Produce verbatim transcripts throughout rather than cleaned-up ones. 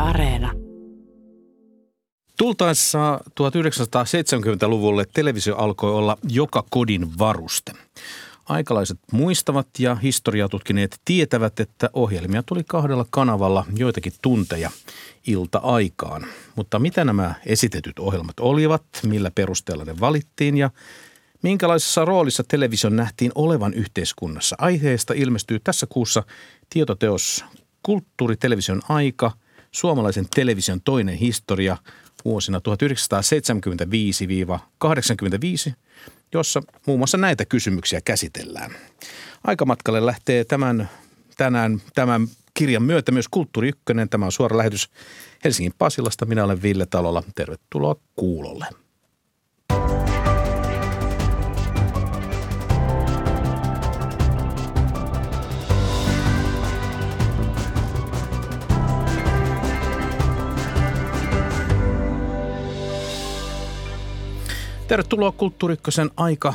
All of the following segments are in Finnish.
Areena. Tultaessa tuhatyhdeksänsataaseitsemänkymmentäluvulle televisio alkoi olla joka kodin varuste. Aikalaiset muistavat ja historiaa tutkineet tietävät, että ohjelmia tuli kahdella kanavalla joitakin tunteja ilta-aikaan. Mutta mitä nämä esitetyt ohjelmat olivat, millä perusteella ne valittiin ja minkälaisessa roolissa television nähtiin olevan yhteiskunnassa? Aiheesta ilmestyy tässä kuussa tietoteos Kulttuuritelevision aika, suomalaisen television toinen historia vuosina tuhatyhdeksänsataaseitsemänkymmentäviisi kahdeksankymmentäviisi, jossa muun muassa näitä kysymyksiä käsitellään. Aikamatkalle lähtee tämän, tänään tämän kirjan myötä myös Kulttuuri Ykkönen. Tämä on suora lähetys Helsingin Pasilasta. Minä olen Ville Talola. Tervetuloa kuulolle. Tervetuloa Kulttuuri Ykkösen aika,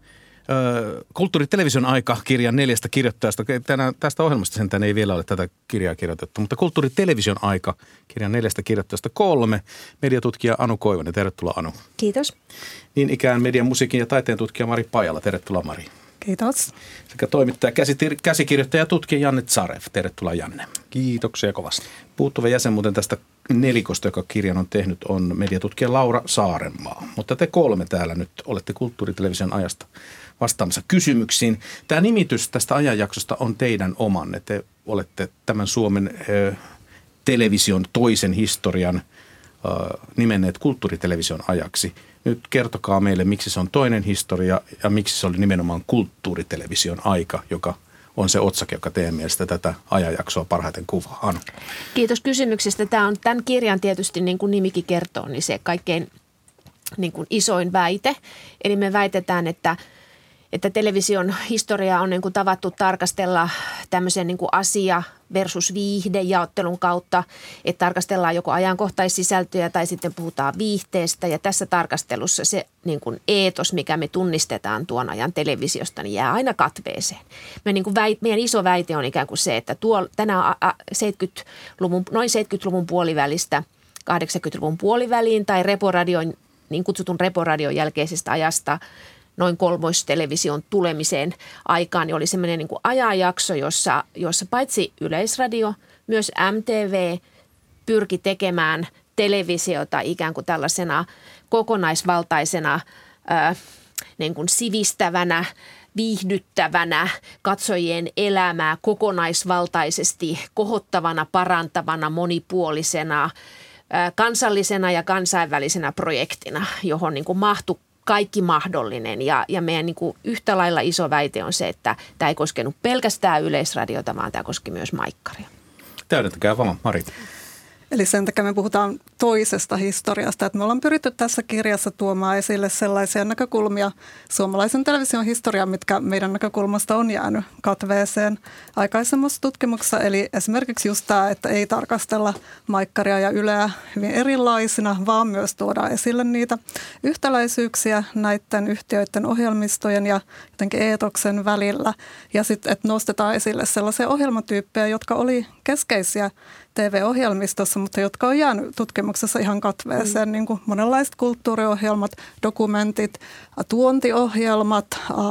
ö, Kulttuuritelevision aika -kirjan neljästä kirjoittajasta. Tänään tästä ohjelmasta sentään ei vielä ole tätä kirjaa kirjoitettu, mutta Kulttuuritelevision aika -kirjan neljästä kirjoittajasta kolme. Mediatutkija Anu Koivunen, tervetuloa Anu. Kiitos. Niin ikään median, musiikin ja taiteen tutkija Mari Pajala, tervetuloa Mari. Kiitos. Sekä toimittaja, käsikirjoittaja ja tutkija Janne Zarev, tervetuloa Janne. Kiitoksia kovasti. Puuttuva jäsen muuten tästä nelikosta, joka kirjan on tehnyt, on mediatutkija Laura Saarenmaa. Mutta te kolme täällä nyt olette Kulttuuritelevision ajasta vastaamassa kysymyksiin. Tämä nimitys tästä ajanjaksosta on teidän omanne. Te olette tämän Suomen ö, television toisen historian ö, nimenneet Kulttuuritelevision ajaksi. Nyt kertokaa meille, miksi se on toinen historia ja miksi se oli nimenomaan Kulttuuritelevision aika, joka on se otsake, joka teidän mielestä tätä ajanjaksoa parhaiten kuvaa. Anu. Kiitos kysymyksestä. Tämä on tämän kirjan tietysti, niin kuin nimikin kertoo, niin se kaikkein niin kuin isoin väite. Eli me väitetään, että, että television historiaa on niin kuin tavattu tarkastella tämmöisen niin kuin asia versus viihdejaottelun kautta, että tarkastellaan joko ajankohtaissisältöjä tai sitten puhutaan viihteestä. Ja tässä tarkastelussa se niin kuin eetos, mikä me tunnistetaan tuon ajan televisiosta, niin jää aina katveeseen. Me niin kuin väit, meidän iso väite on ikään kuin se, että tuo, tänään seitsemänkymmentäluvun, noin seitsemänkymmentäluvun puolivälistä kahdeksankymmentäluvun puoliväliin tai reporadion, niin kutsutun reporadion jälkeisestä ajasta noin kolmoistelevision tulemiseen aikaan, niin oli semmoinen niin kuin ajanjakso, jossa, jossa paitsi Yleisradio, myös M T V pyrki tekemään televisiota ikään kuin tällaisena kokonaisvaltaisena ää, niin kuin sivistävänä, viihdyttävänä, katsojien elämää kokonaisvaltaisesti kohottavana, parantavana, monipuolisena, ää, kansallisena ja kansainvälisenä projektina, johon niin kuin mahtui kaikki mahdollinen ja, ja meidän niin kuin yhtä lailla iso väite on se, että tämä ei koskenut pelkästään Yleisradiota, vaan tämä koski myös maikkaria. Täydentäkää vaan, Mari. Eli sen takia me puhutaan toisesta historiasta, että me ollaan pyritty tässä kirjassa tuomaan esille sellaisia näkökulmia suomalaisen television historiaan, mitkä meidän näkökulmasta on jäänyt katveeseen aikaisemmassa tutkimuksessa. Eli esimerkiksi just tämä, että ei tarkastella maikkaria ja Yleä hyvin erilaisina, vaan myös tuodaan esille niitä yhtäläisyyksiä näiden yhtiöiden ohjelmistojen ja jotenkin eetoksen välillä. Ja sitten, että nostetaan esille sellaisia ohjelmatyyppejä, jotka oli keskeisiä T V-ohjelmistossa, mutta jotka on jäänyt tutkimuksessa ihan katveeseen, mm. niin kuin monenlaiset kulttuuriohjelmat, dokumentit, tuontiohjelmat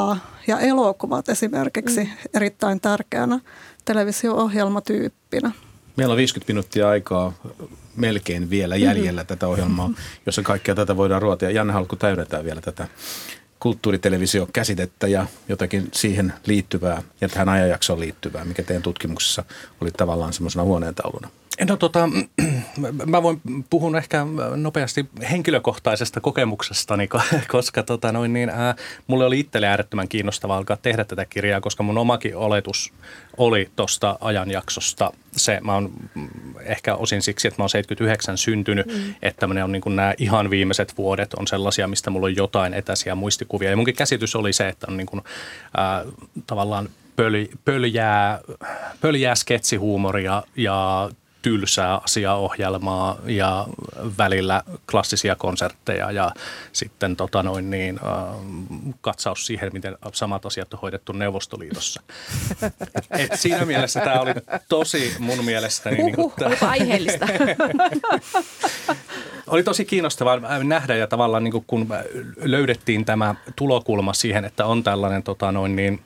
ja elokuvat esimerkiksi mm. erittäin tärkeänä televisio-ohjelmatyyppinä. Meillä on viisikymmentä minuuttia aikaa melkein vielä jäljellä mm-hmm. tätä ohjelmaa, jossa kaikkea tätä voidaan ruotia. Janne, haluatko täydentää vielä tätä kulttuuritelevisio-käsitettä ja jotakin siihen liittyvää ja tähän ajanjaksoon liittyvää, mikä teidän tutkimuksessa oli tavallaan semmoisena huoneentauluna? No tota, mä voin puhua ehkä nopeasti henkilökohtaisesta kokemuksestani, koska tota noin niin, ää, mulle oli itselle äärettömän kiinnostavaa alkaa tehdä tätä kirjaa, koska mun omakin oletus oli tuosta ajanjaksosta se, mä oon ehkä osin siksi, että mä oon seitsemänkymmentäyhdeksän syntynyt, mm. että on niin kuin nämä ihan viimeiset vuodet on sellaisia, mistä mulla on jotain etäisiä muistikuvia. Ja munkin käsitys oli se, että on niin kuin, ää, tavallaan pöl, pöljää, pöljää sketsihuumoria ja tylsää asiaohjelmaa ja välillä klassisia konsertteja ja sitten tota noin niin, äh, katsaus siihen, miten samat asiat on hoidettu Neuvostoliitossa. Et, et siinä mielessä tämä oli tosi mun mielestäni... Huhhuh, niin kuin tää, aiheellista. oli tosi kiinnostavaa nähdä ja tavallaan niin kuin kun löydettiin tämä tulokulma siihen, että on tällainen tota noin niin,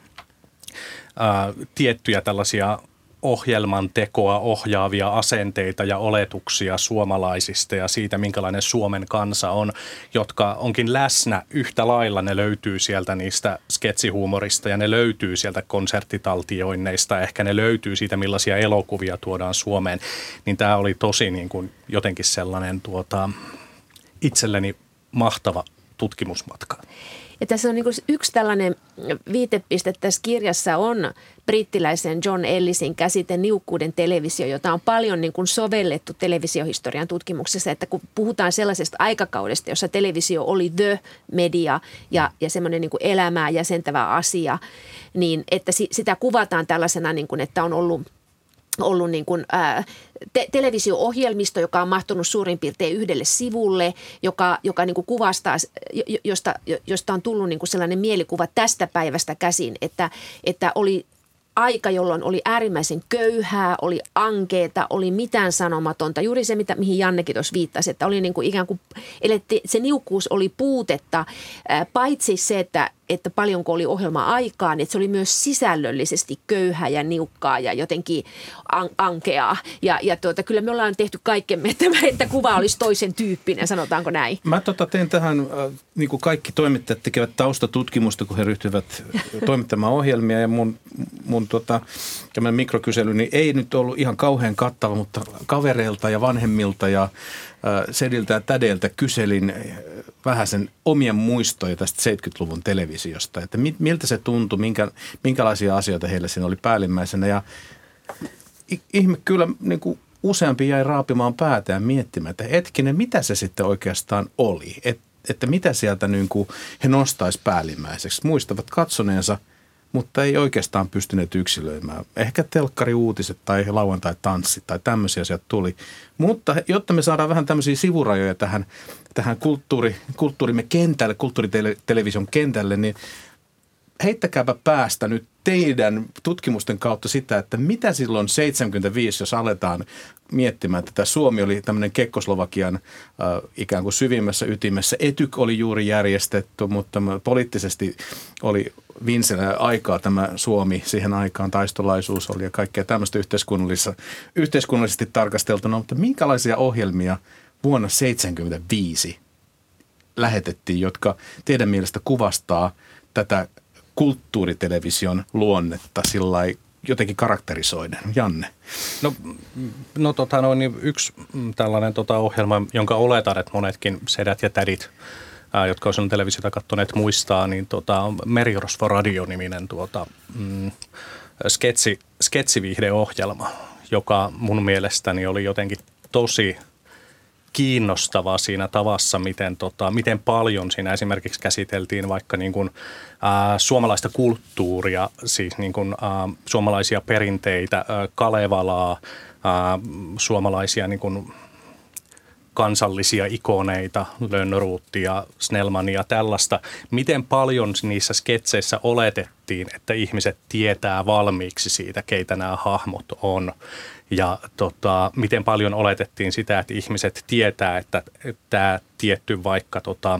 äh, tiettyjä tällaisia ohjelman tekoa ohjaavia asenteita ja oletuksia suomalaisista ja siitä, minkälainen Suomen kansa on, jotka onkin läsnä yhtä lailla. Ne löytyy sieltä niistä sketsihuumorista ja ne löytyy sieltä konserttitaltioinneista. Ehkä ne löytyy siitä, millaisia elokuvia tuodaan Suomeen. Niin tämä oli tosi niin kuin jotenkin sellainen tuota, itselleni mahtava tutkimusmatka. Ja tässä on niin kuin yksi tällainen viitepiste tässä kirjassa on brittiläisen John Ellisin käsite niukkuuden televisio, jota on paljon niin kuin sovellettu televisiohistorian tutkimuksessa, että kun puhutaan sellaisesta aikakaudesta, jossa televisio oli the media ja, ja semmoinen niin kuin elämää jäsentävä asia, niin että si, sitä kuvataan tällaisena, niin kuin, että on ollut ollut niin kuin, ää, te- televisio-ohjelmisto, joka on mahtunut suurin piirtein yhdelle sivulle, joka, joka niin kuin kuvastaa, josta, josta on tullut niin kuin sellainen mielikuva tästä päivästä käsin, että, että oli aika, jolloin oli äärimmäisen köyhää, oli ankeeta, oli mitään sanomatonta. Juuri se, mitä, mihin Jannekin tuossa viittasi, että oli niin kuin ikään kuin, eletti, se niukkuus oli puutetta, ää, paitsi se, että että paljonko oli ohjelma-aikaa, niin että se oli myös sisällöllisesti köyhää ja niukkaa ja jotenkin an- ankeaa. Ja, ja tuota, kyllä me ollaan tehty kaikkemme, että, että kuva olisi toisen tyyppinen, sanotaanko näin? Mä tota teen tähän, äh, niin kuin kaikki toimittajat tekevät taustatutkimusta, kun he ryhtyvät toimittamaan ohjelmia. Ja mun, mun tota, tämä mikrokysely niin ei nyt ollut ihan kauhean kattava, mutta kavereilta ja vanhemmilta ja äh, sediltä ja tädeiltä kyselin vähän sen omien muistoja tästä seitsemänkymmentäluvun televisiosta, että miltä se tuntui, minkä, minkälaisia asioita heillä siinä oli päällimmäisenä. Ja ihme kyllä niin kuin useampi jäi raapimaan päätään miettimään, että hetkinen, mitä se sitten oikeastaan oli, Et, että mitä sieltä niin kuin he nostaisi päällimmäiseksi. Muistavat katsoneensa, mutta ei oikeastaan pystyneet yksilöimään. Ehkä telkkariuutiset tai lauantai-tanssit tai tämmöisiä sieltä tuli. Mutta jotta me saadaan vähän tämmöisiä sivurajoja tähän, tähän kulttuuri, kulttuurimme kentälle, kulttuuritelevision kentälle, niin heittäkääpä päästä nyt teidän tutkimusten kautta sitä, että mitä silloin seitsemänkymmentäviisi, jos aletaan miettimään, että tämä Suomi oli tämmöinen Kekkoslovakian äh, ikään kuin syvimmässä ytimessä. Etyk oli juuri järjestetty, mutta poliittisesti oli vincenä aikaa tämä Suomi, siihen aikaan taistolaisuus oli ja kaikkea tämmöistä yhteiskunnallisesti tarkasteltuna, mutta minkälaisia ohjelmia vuonna seitsemänkymmentäviisi lähetettiin, jotka teidän mielestä kuvastaa tätä kulttuuritelevision luonnetta sillai jotenkin karakterisoiden? Janne. No, no tota, no, niin yksi tällainen tota, ohjelma, jonka oletan, että monetkin sedät ja tädit, ää, jotka on televisiota katsoneet muistaa, niin tota, on Merirosvo Radio-niminen tuota, mm, sketsi, sketsiviihdeohjelma, joka mun mielestäni oli jotenkin tosi kiinnostavaa siinä tavassa, miten, tota, miten paljon siinä esimerkiksi käsiteltiin vaikka niin kuin, ää, suomalaista kulttuuria, siis niin kuin, ää, suomalaisia perinteitä, ää, Kalevalaa, ää, suomalaisia niin kuin, kansallisia ikoneita, Lönnrothia, Snellmania, tällaista. Miten paljon niissä sketseissä oletettiin, että ihmiset tietää valmiiksi siitä, keitä nämä hahmot on. Ja tota, miten paljon oletettiin sitä, että ihmiset tietää, että tämä tietty vaikka, tota,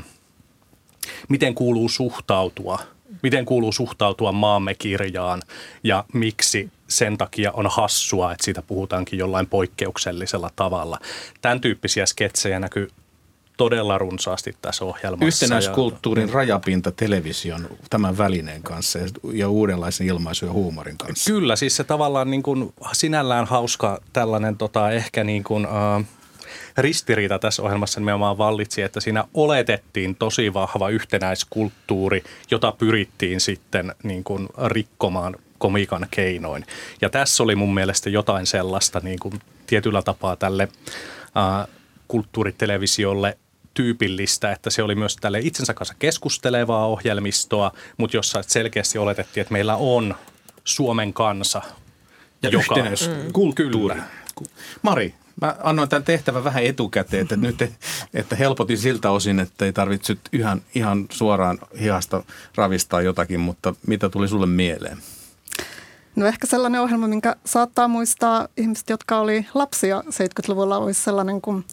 miten kuuluu suhtautua, miten kuuluu suhtautua maamme kirjaan ja miksi sen takia on hassua, että siitä puhutaankin jollain poikkeuksellisella tavalla. Tämän tyyppisiä sketsejä näkyy todella runsaasti tässä ohjelmassa. Yhtenäiskulttuurin ja rajapinta television tämän välineen kanssa ja uudenlaisen ilmaisun ja huumorin kanssa. Kyllä, siis se tavallaan niin kuin sinällään hauska tällainen tota, ehkä niin kuin, äh, ristiriita tässä ohjelmassa nimenomaan vallitsi, että siinä oletettiin tosi vahva yhtenäiskulttuuri, jota pyrittiin sitten niin kuin rikkomaan komiikan keinoin. Ja tässä oli mun mielestä jotain sellaista niin kuin tietyllä tapaa tälle äh, kulttuuritelevisiolle tyypillistä, että se oli myös tälle itsensä kanssa keskustelevaa ohjelmistoa, mutta jossa selkeästi oletettiin, että meillä on Suomen kansa, ja joka yhtenäiskulttuuri. Kyllä, jatkuu. Mari, mä annoin tämän tehtävän vähän etukäteen, että nyt että helpotin siltä osin, että ei tarvitse ihan, ihan suoraan hihasta ravistaa jotakin, mutta mitä tuli sulle mieleen? No ehkä sellainen ohjelma, minkä saattaa muistaa ihmiset, jotka oli lapsia seitsemänkymmentäluvulla, olisi sellainen kuin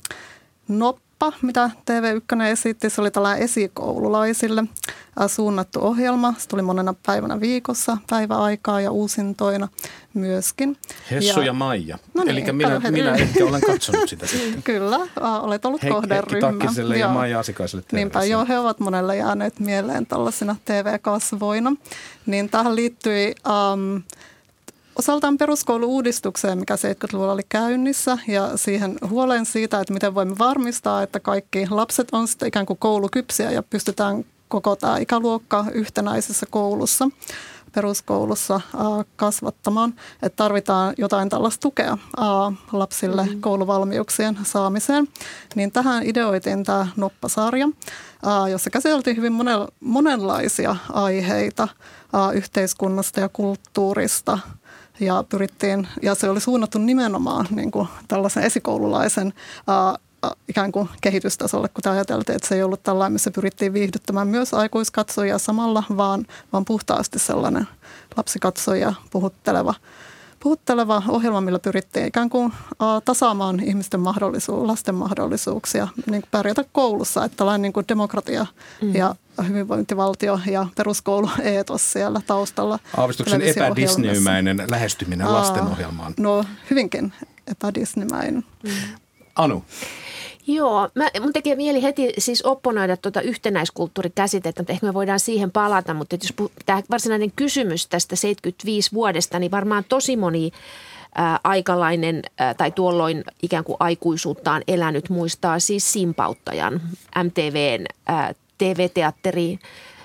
Noppa, mitä T V yksi esitti. Se oli tällainen esikoululaisille suunnattu ohjelma. Se tuli monena päivänä viikossa, päiväaikaa ja uusintoina myöskin. Hessu ja, ja Maija. No niin, eli minä, minä ehkä olen katsonut sitä sitten. Kyllä, olet ollut He, kohderyhmä. Heikki Takkiselle ja Maija Asikaiselle. Niinpä, joo, he ovat monelle jääneet mieleen tällaisina T V-kasvoina. Niin tähän liittyi Um, osaltaan peruskoulu-uudistukseen, mikä seitsemänkymmentäluvulla oli käynnissä, ja siihen huoleen siitä, että miten voimme varmistaa, että kaikki lapset on sitten ikään kuin koulukypsiä ja pystytään koko tämä ikäluokka yhtenäisessä koulussa, peruskoulussa äh, kasvattamaan. Että tarvitaan jotain tällaista tukea äh, lapsille mm-hmm. kouluvalmiuksien saamiseen. Niin tähän ideoitiin tämä Noppa-sarja, äh, jossa käsiteltiin hyvin monel- monenlaisia aiheita äh, yhteiskunnasta ja kulttuurista. Ja pyrittiin, ja se oli suunnattu nimenomaan niin kuin tällaisen esikoululaisen ää, ikään kuin kehitystasolle, kun ajateltiin, että se ei ollut tällainen, missä pyrittiin viihdyttämään myös aikuiskatsojia samalla, vaan, vaan puhtaasti sellainen lapsikatsojia puhutteleva, puhutteleva ohjelma, millä pyrittiin ikään kuin ää, tasaamaan ihmisten mahdollisuuksia, lasten mahdollisuuksia niin kuin pärjätä koulussa, että tällainen niin kuin demokratia mm. ja hyvinvointivaltio ja peruskoulueetos siellä taustalla. Aavistuksen epädisneymäinen lähestyminen Aa, lastenohjelmaan. No hyvinkin epädisneymäinen. Mm. Anu. Joo, mä, mun tekee mieli heti siis opponoida tuota yhtenäiskulttuurikäsitettä, mutta ehkä me voidaan siihen palata, mutta jos tämä varsinainen kysymys tästä seitsemänkymmentäviisi vuodesta, niin varmaan tosi moni ää, aikalainen ää, tai tuolloin ikään kuin aikuisuuttaan elänyt muistaa siis Simpauttajan M T V:n ää, T V-teatteri.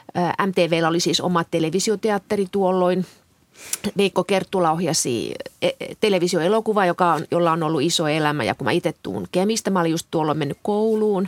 M T V:llä oli siis oma televisioteatteri tuolloin. Veikko Kerttula ohjasi televisioelokuva, joka on, jolla on ollut iso elämä. Ja kun mä itse tuun Kemistä, mä olin just tuolloin mennyt kouluun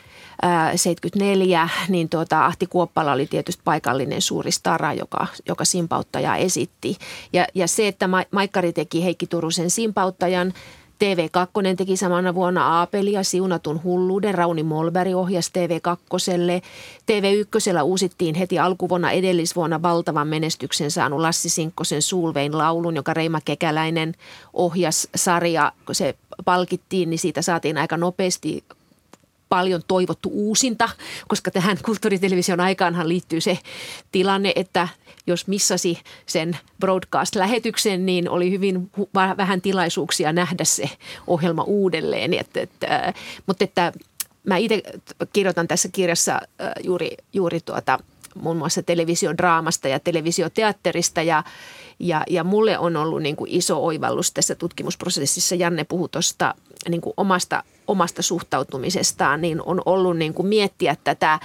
ää, seitsemänkymmentäneljä, niin tuota, Ahti Kuoppala oli tietysti paikallinen suuri stara, joka, joka Simpauttajaa esitti. Ja, ja se, että Ma- Maikkari teki Heikki Turusen Simpauttajan, T V kaksi teki samana vuonna Aapelia, Siunatun hulluuden. Rauni Molberg ohjasi T V kakkoselle. T V ykkösellä uusittiin heti alkuvuonna edellisvuonna valtavan menestyksen saanut Lassi Sinkkosen Suulvein laulun, joka Reima Kekäläinen ohjasi sarja. Kun se palkittiin, niin siitä saatiin aika nopeasti paljon toivottu uusinta, koska tähän kulttuuritelevision aikaanhan liittyy se tilanne, että jos missasi sen broadcast-lähetyksen, niin oli hyvin vähän tilaisuuksia nähdä se ohjelma uudelleen. Että, että, mutta että mä itse kirjoitan tässä kirjassa juuri, juuri tuota, muun muassa televisiodraamasta ja televisioteatterista ja Ja, ja mulle on ollut niin kuin iso oivallus tässä tutkimusprosessissa, Janne puhui tuosta niin kuin omasta, omasta suhtautumisestaan, niin on ollut niin kuin miettiä tätä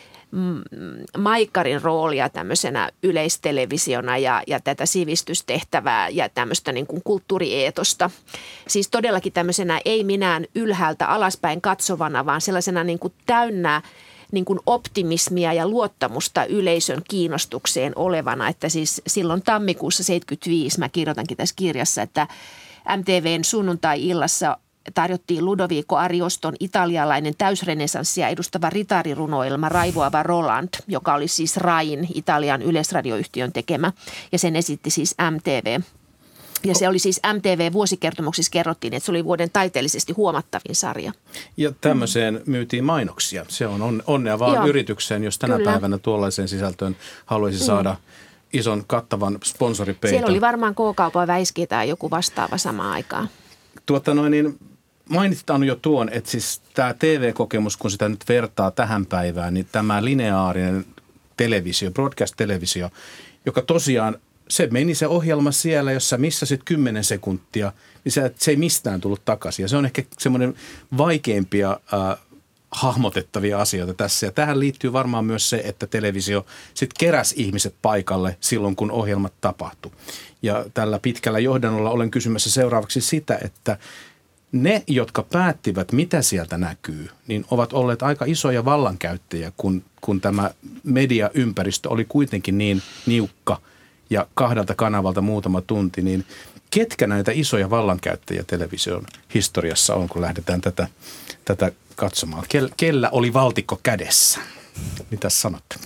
Maikkarin roolia tämmöisenä yleistelevisiona ja, ja tätä sivistystehtävää ja tämmöistä niin kuin kulttuurieetosta. Siis todellakin tämmöisenä ei minään ylhäältä alaspäin katsovana, vaan sellaisena niin kuin täynnä niin kuin optimismia ja luottamusta yleisön kiinnostukseen olevana, että siis silloin tammikuussa seitsemänkymmentäviisi mä kirjoitankin tässä kirjassa, että M T V:n sunnuntai-illassa tarjottiin Ludovico Arioston italialainen täysrenesanssia edustava ritarirunoilma Raivoava Roland, joka oli siis Rain, Italian yleisradioyhtiön tekemä, ja sen esitti siis M T V. Ja se oli siis M T V-vuosikertomuksissa kerrottiin, että se oli vuoden taiteellisesti huomattavin sarja. Ja tämmöiseen myytiin mainoksia. Se on onnea vaan Joo, yritykseen, jos tänä kyllä. päivänä tuollaiseen sisältöön haluaisi saada mm. ison kattavan sponsoripeiton. Siellä oli varmaan K-kaupan Väiski tai joku vastaava samaan aikaan. Tuota noin, niin mainitsit Anu jo tuon, että siis tämä T V-kokemus, kun sitä nyt vertaa tähän päivään, niin tämä lineaarinen televisio, broadcast-televisio, joka tosiaan se meni se ohjelma siellä, jossa missasit kymmenen sekuntia, niin se, se ei mistään tullut takaisin. Ja se on ehkä semmoinen vaikeimpia äh, hahmotettavia asioita tässä. Ja tähän liittyy varmaan myös se, että televisio sitten keräsi ihmiset paikalle silloin, kun ohjelmat tapahtui. Ja tällä pitkällä johdannolla olen kysymässä seuraavaksi sitä, että ne, jotka päättivät, mitä sieltä näkyy, niin ovat olleet aika isoja vallankäyttäjiä, kun, kun tämä mediaympäristö oli kuitenkin niin niukka ja kahdelta kanavalta muutama tunti, niin ketkä näitä isoja vallankäyttäjiä television historiassa on, kun lähdetään tätä, tätä katsomaan? Kellä oli valtikko kädessä? Mitäs sanotte?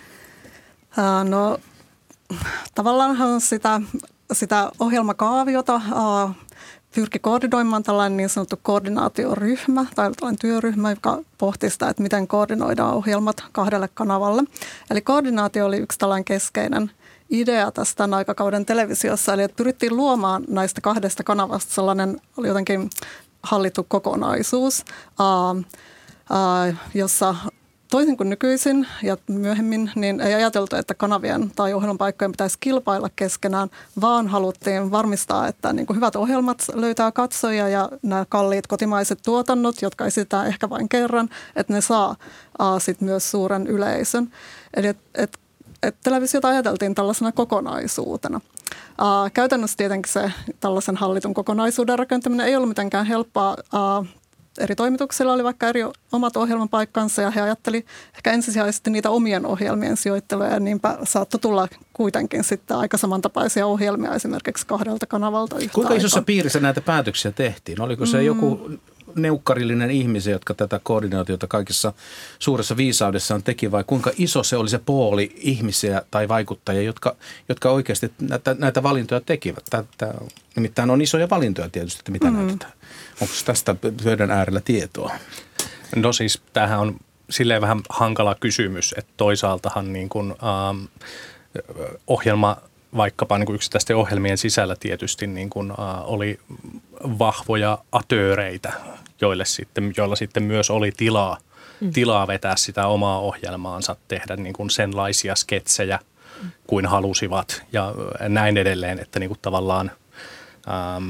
Uh, no tavallaanhan sitä, sitä ohjelmakaaviota uh, pyrki koordinoimaan tällainen niin sanottu koordinaatioryhmä tai tällainen työryhmä, joka pohti sitä, että miten koordinoidaan ohjelmat kahdelle kanavalle. Eli koordinaatio oli yksi tällainen keskeinen idea tästä tämän aikakauden televisiossa, eli että pyrittiin luomaan näistä kahdesta kanavasta sellainen, oli jotenkin hallittu kokonaisuus, uh, uh, jossa toisin kuin nykyisin ja myöhemmin, niin ei ajateltu, että kanavien tai ohjelmapaikkojen pitäisi kilpailla keskenään, vaan haluttiin varmistaa, että niin kuin hyvät ohjelmat löytää katsojia ja nämä kalliit kotimaiset tuotannot, jotka esitetään ehkä vain kerran, että ne saa uh, sit myös suuren yleisön. Eli että et, et televisiota ajateltiin tällaisena kokonaisuutena. Uh, käytännössä tietenkin se tällaisen hallitun kokonaisuuden rakentaminen ei ollut mitenkään helppoa. Uh, Eri toimituksilla oli vaikka eri omat ohjelmapaikkansa ja he ajatteli ehkä ensisijaisesti niitä omien ohjelmien sijoitteluja ja niinpä saattoi tulla kuitenkin sitten aika samantapaisia ohjelmia esimerkiksi kahdelta kanavalta yhtä Kuinka aikaa. isossa piirissä näitä päätöksiä tehtiin? Oliko se mm. joku neukkarillinen ihmisiä, jotka tätä koordinaatiota kaikissa suuressa viisaudessaan teki vai kuinka iso se oli se pooli ihmisiä tai vaikuttajia, jotka, jotka oikeasti näitä, näitä valintoja tekivät? Tämä, nimittäin on isoja valintoja tietysti, että mitä mm. näytetään. Onko tästä pöydän äärellä tietoa? No siis tämähän on silleen vähän hankala kysymys, että toisaaltahan niin kuin, ähm, ohjelma, vaikkapa niin kuin yksittäisten ohjelmien sisällä tietysti niin kuin, äh, oli vahvoja atööreitä, joille sitten, joilla sitten myös oli tilaa, mm. tilaa vetää sitä omaa ohjelmaansa, tehdä niin kuin senlaisia sketsejä kuin halusivat ja näin edelleen, että niin kuin tavallaan ähm,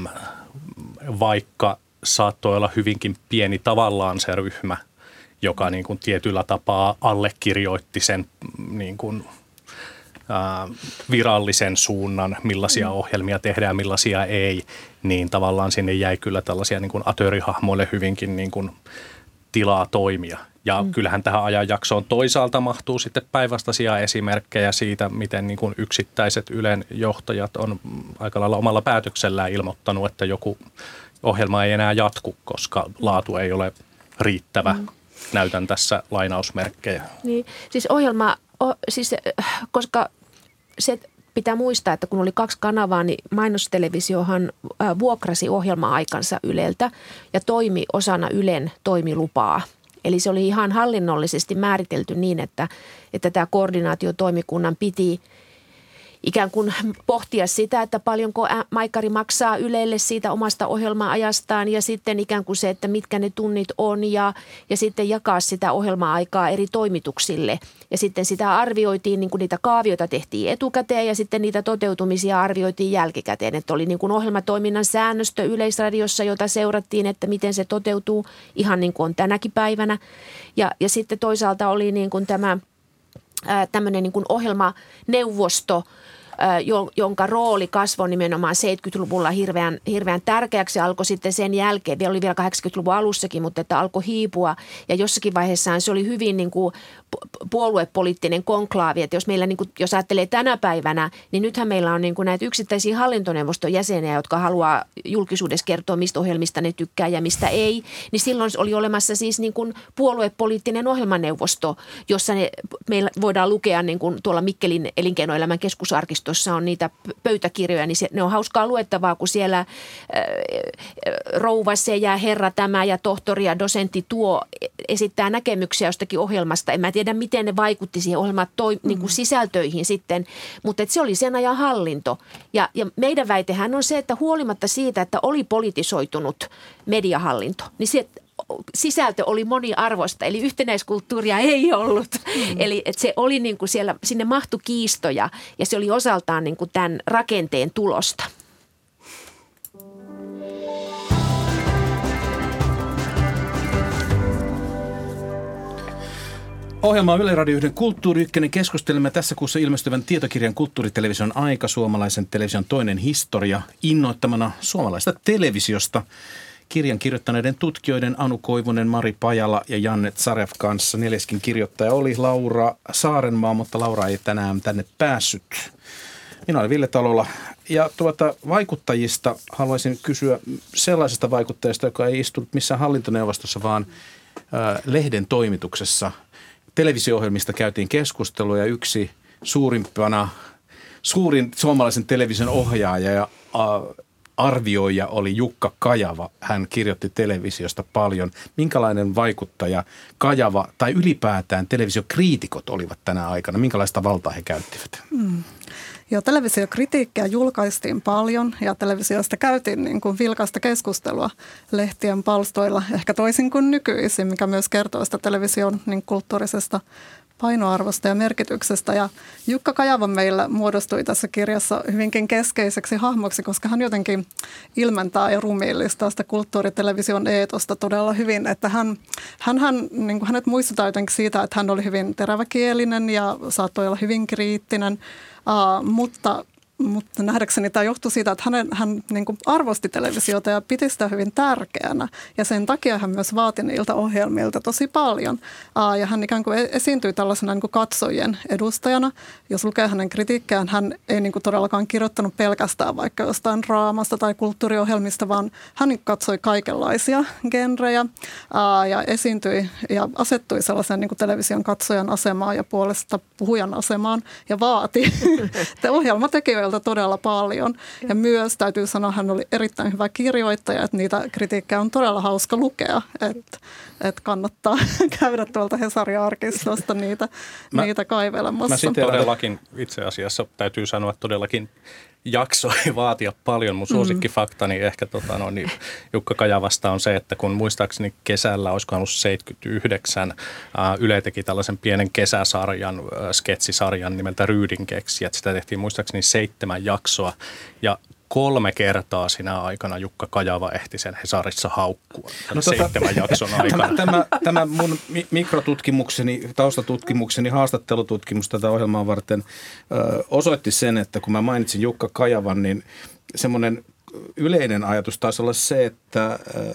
vaikka saattoi olla hyvinkin pieni tavallaan se ryhmä, joka niin kuin tietyllä tapaa allekirjoitti sen niin kuin, ää, virallisen suunnan, millaisia ohjelmia tehdään, millaisia ei, niin tavallaan sinne jäi kyllä tällaisia niin kuin atöörihahmoille hyvinkin niin kuin tilaa toimia. Ja mm. kyllähän tähän ajanjaksoon toisaalta mahtuu sitten päinvastaisia esimerkkejä siitä, miten niin kuin yksittäiset Ylen johtajat on aika lailla omalla päätöksellään ilmoittanut, että joku ohjelma ei enää jatku, koska laatu ei ole riittävä. Mm. Näytän tässä lainausmerkkejä. Niin, siis ohjelma, oh, siis, koska se pitää muistaa, että kun oli kaksi kanavaa, niin mainostelevisiohan äh, vuokrasi ohjelma-aikansa Yleltä ja toimi osana Ylen toimilupaa. Eli se oli ihan hallinnollisesti määritelty niin, että, että tämä koordinaatiotoimikunnan piti ikään kuin pohtia sitä, että paljonko maikkari maksaa Ylelle siitä omasta ohjelma-ajastaan ja sitten ikään kuin se, että mitkä ne tunnit on ja, ja sitten jakaa sitä ohjelma-aikaa eri toimituksille. Ja sitten sitä arvioitiin, niin kuin niitä kaavioita tehtiin etukäteen ja sitten niitä toteutumisia arvioitiin jälkikäteen. Että oli niin kuin ohjelmatoiminnan säännöstö Yleisradiossa, jota seurattiin, että miten se toteutuu ihan niin kuin on tänäkin päivänä. Ja, ja sitten toisaalta oli niin kuin tämä tämmöinen niin kuin ohjelmaneuvosto, jonka rooli kasvoi nimenomaan seitsemänkymmentäluvulla hirveän, hirveän tärkeäksi. Alkoi sitten sen jälkeen, vielä oli vielä kahdeksankymmentäluvun alussakin, mutta että alkoi hiipua. Ja jossakin vaiheessaan se oli hyvin niin kuin puoluepoliittinen konklaavi. Että jos meillä, niin kuin, jos ajattelee tänä päivänä, niin nythän meillä on niin kuin näitä yksittäisiä hallintoneuvoston jäseniä, jotka haluaa julkisuudessa kertoa, mistä ohjelmista ne tykkää ja mistä ei. Niin silloin oli olemassa siis niin kuin puoluepoliittinen ohjelmaneuvosto, jossa ne, meillä voidaan lukea niin kuin tuolla Mikkelin elinkeinoelämän keskusarkistossa tuossa on niitä pöytäkirjoja, niin se, ne on hauskaa luettavaa, kun siellä äh, rouva se ja herra tämä ja tohtori ja dosentti tuo esittää näkemyksiä jostakin ohjelmasta. En mä tiedä, miten ne vaikutti siihen ohjelman toi, niin kuin sisältöihin sitten, mutta se oli sen ajan hallinto. Ja, ja meidän väitehän on se, että huolimatta siitä, että oli politisoitunut mediahallinto, niin se sisältö oli moniarvoista, eli yhtenäiskulttuuria ei ollut. Mm. Eli että se oli niin kuin siellä, sinne mahtui kiistoja ja se oli osaltaan niin kuin tämän rakenteen tulosta. Ohjelma on Yle Radio yhden Kulttuuri Ykkönen. Keskustelemme tässä kuussa ilmestyvän tietokirjan Kulttuuritelevision aika, suomalaisen television toinen historia, innoittamana suomalaista televisiosta. Kirjan kirjoittaneiden tutkijoiden Anu Koivunen, Mari Pajala ja Janne Zarev kanssa. Neljäskin kirjoittaja oli Laura Saarenmaa, mutta Laura ei tänään tänne päässyt. Minä olen Ville Talola ja tuota, vaikuttajista haluaisin kysyä sellaisesta vaikuttajasta, joka ei istunut missään hallintoneuvostossa, vaan ä, lehden toimituksessa. Televisio-ohjelmista käytiin keskustelua ja yksi suurimpana, suurin suomalaisen television ohjaaja ja ä, arvioija oli Jukka Kajava. Hän kirjoitti televisiosta paljon. Minkälainen vaikuttaja Kajava tai ylipäätään televisiokriitikot olivat tänä aikana? Minkälaista valtaa he käyttivät? Mm. Joo, televisiokritiikkiä julkaistiin paljon ja televisiosta käytiin niin kuin vilkasta keskustelua lehtien palstoilla, ehkä toisin kuin nykyisin, mikä myös kertoo sitä television niin kulttuurisesta painoarvosta ja merkityksestä. Ja Jukka Kajava meillä muodostui tässä kirjassa hyvinkin keskeiseksi hahmoksi, koska hän jotenkin ilmentää ja rumiillistaa sitä kulttuuritelevision eetosta todella hyvin. Että hän, hän, hän, niin kuin hänet muistetaan jotenkin siitä, että hän oli hyvin teräväkielinen ja saattoi olla hyvin kriittinen, uh, mutta Mutta nähdäkseni tämä johtui siitä, että hän, hän niin kuin arvosti televisiota ja piti sitä hyvin tärkeänä. Ja sen takia hän myös vaati niiltä ohjelmilta tosi paljon. Ja hän ikään kuin esiintyi tällaisena niin kuin katsojien edustajana. Jos lukee hänen kritiikkiään, hän ei niin kuin todellakaan kirjoittanut pelkästään vaikka jostain draamasta tai kulttuuriohjelmista, vaan hän katsoi kaikenlaisia genrejä ja esiintyi ja asettui sellaisen niin kuin television katsojan asemaan ja puolesta puhujan asemaan ja vaati ohjelmatekijöitä todella paljon. Ja myös täytyy sanoa, hän oli erittäin hyvä kirjoittaja, että niitä kritiikkejä on todella hauska lukea, että, että kannattaa käydä tuolta Hesarin arkistosta niitä, mä, niitä kaivelemassa. Mä sitten todellakin itse asiassa täytyy sanoa, että todellakin jaksoi vaatia paljon. Mun suosikkifaktani ehkä tota, no, niin Jukka Kajavasta on se, että kun muistaakseni kesällä, olisiko ollut seitsemänkymmentäyhdeksän, ää, Yle teki tällaisen pienen kesäsarjan, ää, sketsisarjan nimeltä Ryydinkeksijät. Sitä tehtiin muistaakseni seitsemän jaksoa ja kolme kertaa sinä aikana Jukka Kajava ehti sen Hesarissa haukkua no, seitsemän tota, jakson aikana. Tämä, tämä mun mikrotutkimukseni, taustatutkimukseni, haastattelututkimus tätä ohjelmaa varten ö, osoitti sen, että kun mä mainitsin Jukka Kajavan, niin semmoinen yleinen ajatus taisi olla se, että ö,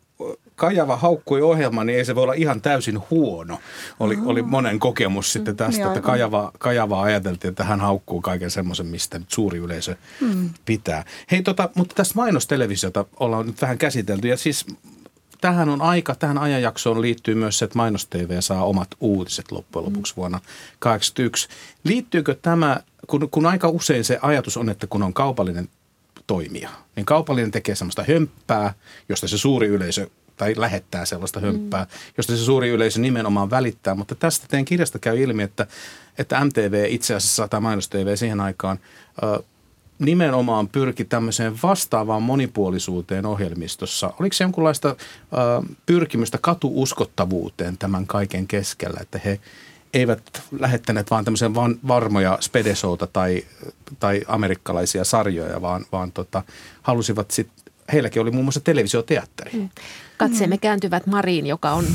Kajava haukkui ohjelman, niin ei se voi olla ihan täysin huono. Oli, oh. oli monen kokemus sitten tästä, että Kajava, Kajava ajateltiin, että hän haukkuu kaiken semmoisen, mistä nyt suuri yleisö mm. pitää. Hei, tota, mutta tästä mainostelevisiota ollaan nyt vähän käsitelty. Ja siis tähän on aika, tähän ajanjaksoon liittyy myös se, että mainos-T V saa omat uutiset loppujen lopuksi vuonna kahdeksankymmentäyksi. Liittyykö tämä, kun, kun aika usein se ajatus on, että kun on kaupallinen toimija, niin kaupallinen tekee semmoista hömppää, josta se suuri yleisö tai lähettää sellaista hömppää, mm. josta se suuri yleisö nimenomaan välittää. Mutta tästä teidän kirjasta käy ilmi, että, että M T V itse asiassa, tai mainos-T V siihen aikaan, ö, nimenomaan pyrki tämmöiseen vastaavaan monipuolisuuteen ohjelmistossa. Oliko se jonkunlaista ö, pyrkimystä katuuskottavuuteen tämän kaiken keskellä, että he eivät lähettäneet vaan tämmöisen van, varmoja spedeshowta tai, tai amerikkalaisia sarjoja, vaan, vaan tota, halusivat sitten, heilläkin oli muun muassa televisioteatteri. Mm. Katseemme kääntyvät Mariin, joka on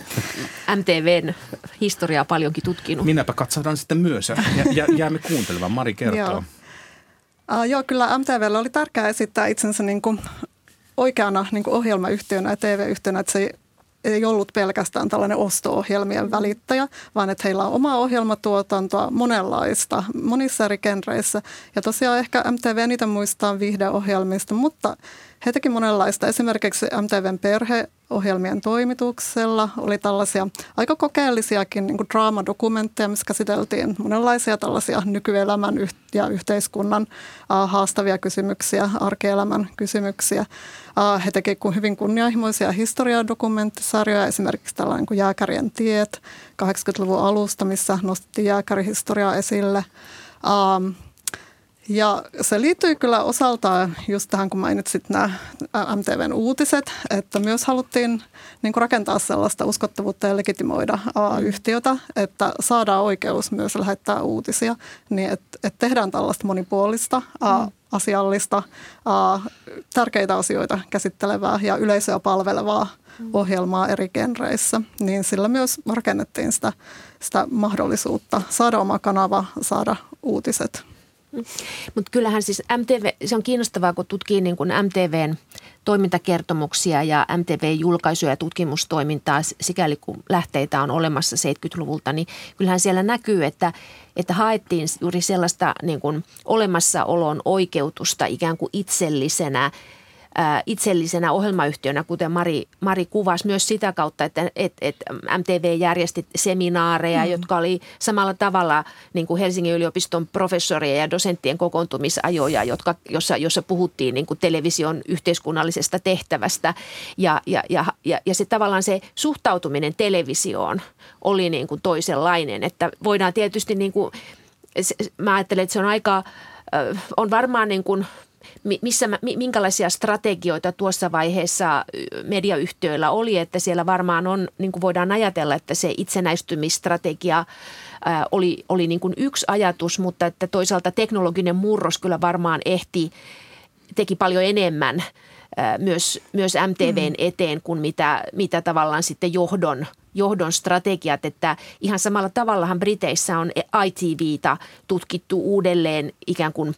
M T V:n historiaa paljonkin tutkinut. Minäpä katsotaan sitten myös ja, ja jäämme kuuntelemaan. Mari kertoo. Joo. Uh, joo, kyllä M T V:llä oli tärkeää esittää itsensä niin kuin oikeana niin kuin ohjelmayhtiönä ja T V-yhtiönä, että se ei ollut pelkästään tällainen osto-ohjelmien välittäjä, vaan että heillä on omaa ohjelmatuotantoa monenlaista, monissa eri genreissä. Ja tosiaan ehkä M T V niitä muistaa viihdeohjelmista, mutta he teki monenlaista. Esimerkiksi M T V:n perheohjelmien toimituksella oli tällaisia aika kokeellisiakin niin kuin draamadokumentteja, missä käsiteltiin monenlaisia tällaisia nykyelämän ja yhteiskunnan haastavia kysymyksiä, arkielämän kysymyksiä. He teki hyvin kunnianhimoisia historiadokumenttisarjoja, esimerkiksi tällainen kuin Jääkärien tiet kahdeksankymmentäluvun alusta, missä nostettiin jääkärihistoriaa esille. Ja se liittyy kyllä osaltaan just tähän, kun mainitsit nämä M T V:n uutiset, että myös haluttiin niin kuin rakentaa sellaista uskottavuutta ja legitimoida A-yhtiötä, että saadaan oikeus myös lähettää uutisia, niin että, että tehdään tällaista monipuolista, mm. asiallista, tärkeitä asioita käsittelevää ja yleisöä palvelevaa mm. ohjelmaa eri genreissä, niin sillä myös rakennettiin sitä, sitä mahdollisuutta saada oma kanava, saada uutiset. Mutta kyllähän siis M T V, se on kiinnostavaa, kun tutkii niin kuin M T V:n toimintakertomuksia ja M T V-julkaisuja ja tutkimustoimintaa, sikäli kun lähteitä on olemassa seitsemänkymmentäluvulta, niin kyllähän siellä näkyy, että, että haettiin juuri sellaista niin kuin olemassaolon oikeutusta ikään kuin itsellisenä, ää, itsellisenä ohjelmayhtiönä, kuten Mari, Mari kuvasi myös sitä kautta, että et, et M T V järjesti seminaareja, mm. jotka oli samalla tavalla niin kuin Helsingin yliopiston professorien ja dosenttien kokoontumisajoja, jotka, jossa, jossa puhuttiin niin kuin television yhteiskunnallisesta tehtävästä. Ja, ja, ja, ja, ja se tavallaan se suhtautuminen televisioon oli niin kuin toisenlainen, että voidaan tietysti niin kuin, mä ajattelen, että se on aika, on varmaan niin kuin missä, minkälaisia strategioita tuossa vaiheessa mediayhtiöillä oli, että siellä varmaan on, niin kuin voidaan ajatella, että se itsenäistymisstrategia ää, oli, oli niin kuin yksi ajatus, mutta että toisaalta teknologinen murros kyllä varmaan ehti, teki paljon enemmän ää, myös, myös M T V:n eteen kuin mitä, mitä tavallaan sitten johdon johdon strategiat, että ihan samalla tavallahan Briteissä on I T V:tä tutkittu uudelleen ikään kuin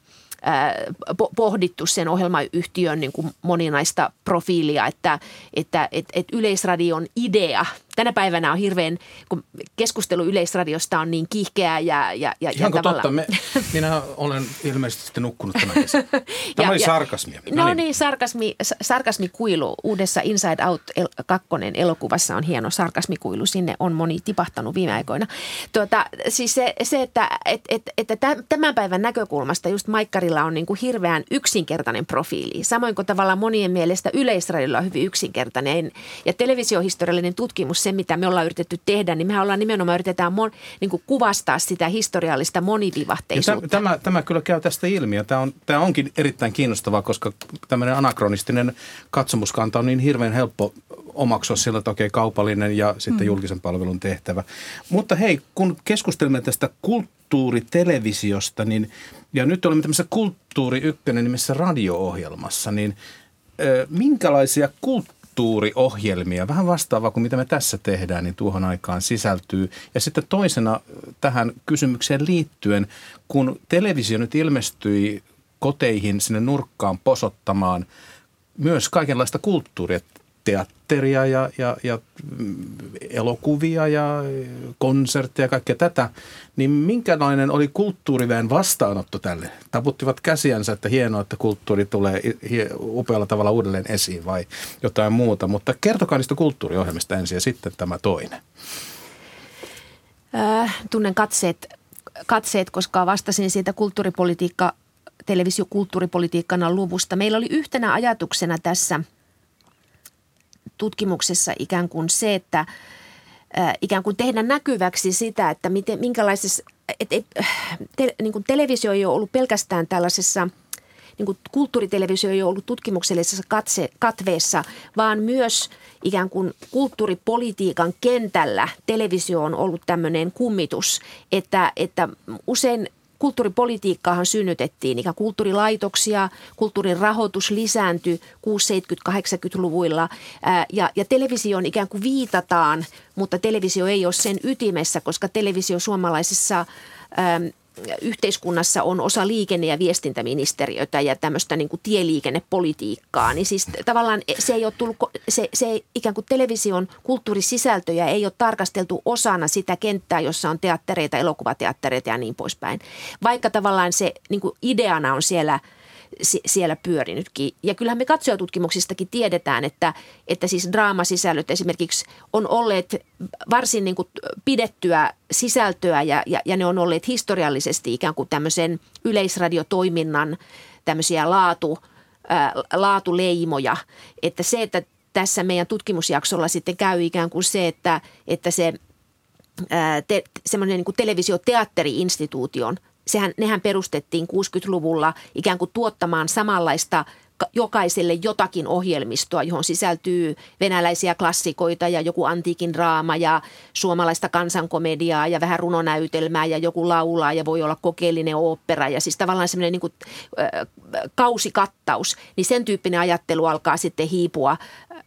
pohdittu sen ohjelmayhtiön niin kuin moninaista profiilia, että, että et, et Yleisradion idea, tänä päivänä on hirveän, kun keskustelu Yleisradiosta on niin kiihkeää ja, ja, ja, Ihanko ja totta? Me, minä olen ilmeisesti sitten nukkunut tämän kesän. Tämä ja, oli ja, sarkasmia. No, no niin, sarkasmi, sarkasmikuilu. Uudessa Inside Out kaksi elokuvassa on hieno sarkasmikuilu. Sinne on moni tipahtanut viime aikoina. Tuota, siis se, se että et, et, että tämän päivän näkökulmasta just Maikkarilla on niin kuin hirveän yksinkertainen profiili. Samoin kuin tavallaan monien mielestä Yleisradiolla on hyvin yksinkertainen. Ja televisiohistoriallinen tutkimus, se mitä me ollaan yritetty tehdä, niin mehän ollaan nimenomaan yritetään mon, niin kuin kuvastaa sitä historiallista monivivahteisuutta. Tämä, tämä kyllä käy tästä ilmi ja tämä, on, tämä onkin erittäin kiinnostavaa, koska tämmöinen anakronistinen katsomuskanta on niin hirveän helppo omaksua sillä, että okei, kaupallinen ja sitten julkisen palvelun tehtävä. Mutta hei, kun keskustelimme tästä kulttuuritelevisiosta, niin, ja nyt olemme tämmöisessä Kulttuuri Ykkönen nimessä radio-ohjelmassa, niin ö, minkälaisia kulttuuriohjelmia, vähän vastaavaa kuin mitä me tässä tehdään, niin tuohon aikaan sisältyy. Ja sitten toisena tähän kysymykseen liittyen, kun televisio nyt ilmestyi koteihin sinne nurkkaan posottamaan myös kaikenlaista kulttuuria, teatteria ja, ja, ja elokuvia ja konsertteja ja kaikkea tätä, niin minkälainen oli kulttuuriväen vastaanotto tälle? Taputtivat käsiänsä, että hienoa, että kulttuuri tulee upealla tavalla uudelleen esiin vai jotain muuta, mutta kertokaa niistä kulttuuriohjelmista ensin ja sitten tämä toinen. Äh, tunnen katseet, katseet, koska vastasin siitä kulttuuripolitiikka, televisiokulttuuripolitiikkana luvusta. Meillä oli yhtenä ajatuksena tässä tutkimuksessa ikään kuin se, että äh, ikään kuin tehdä näkyväksi sitä, että miten, minkälaisessa, et, et, te, niin kuin televisio ei ole ollut pelkästään tällaisessa, niin kuin kulttuuritelevisio ei ole ollut tutkimuksellisessa katse, katveessa, vaan myös ikään kuin kulttuuripolitiikan kentällä televisio on ollut tämmöinen kummitus, että, että usein kulttuuripolitiikkaahan synnytettiin, ikään kulttuurilaitoksia, kulttuurin rahoitus lisääntyi kuusikymmentä-, seitsemänkymmentä-, kahdeksankymmentäluvuilla ää, ja, ja televisioon ikään kuin viitataan, mutta televisio ei ole sen ytimessä, koska televisio suomalaisessa ää, yhteiskunnassa on osa liikenne- ja viestintäministeriötä ja tämmöistä niin kuin tieliikennepolitiikkaa, niin siis tavallaan se ei ole tullut, se, se ikään kuin television kulttuurisisältöjä ei ole tarkasteltu osana sitä kenttää, jossa on teattereita, elokuvateattereita ja niin poispäin. Vaikka tavallaan se niin kuin ideana on siellä siellä pyörinytkin. Ja kyllähän me katsojatutkimuksistakin tiedetään, että, että siis draamasisällöt esimerkiksi on olleet varsin niin kuin pidettyä sisältöä ja, ja, ja ne on olleet historiallisesti ikään kuin tämmöisen yleisradiotoiminnan tämmöisiä laatu, ää, laatuleimoja. Että se, että tässä meidän tutkimusjaksolla sitten käy ikään kuin se, että, että se te, semmoinen niin kuin televisioteatteri-instituution, sehän, nehän perustettiin kuusikymmentäluvulla ikään kuin tuottamaan samanlaista jokaiselle jotakin ohjelmistoa, johon sisältyy venäläisiä klassikoita ja joku antiikin draama ja suomalaista kansankomediaa ja vähän runonäytelmää ja joku laulaa ja voi olla kokeellinen ooppera ja siis tavallaan semmoinen niin kuin äh, kausikattaus, niin sen tyyppinen ajattelu alkaa sitten hiipua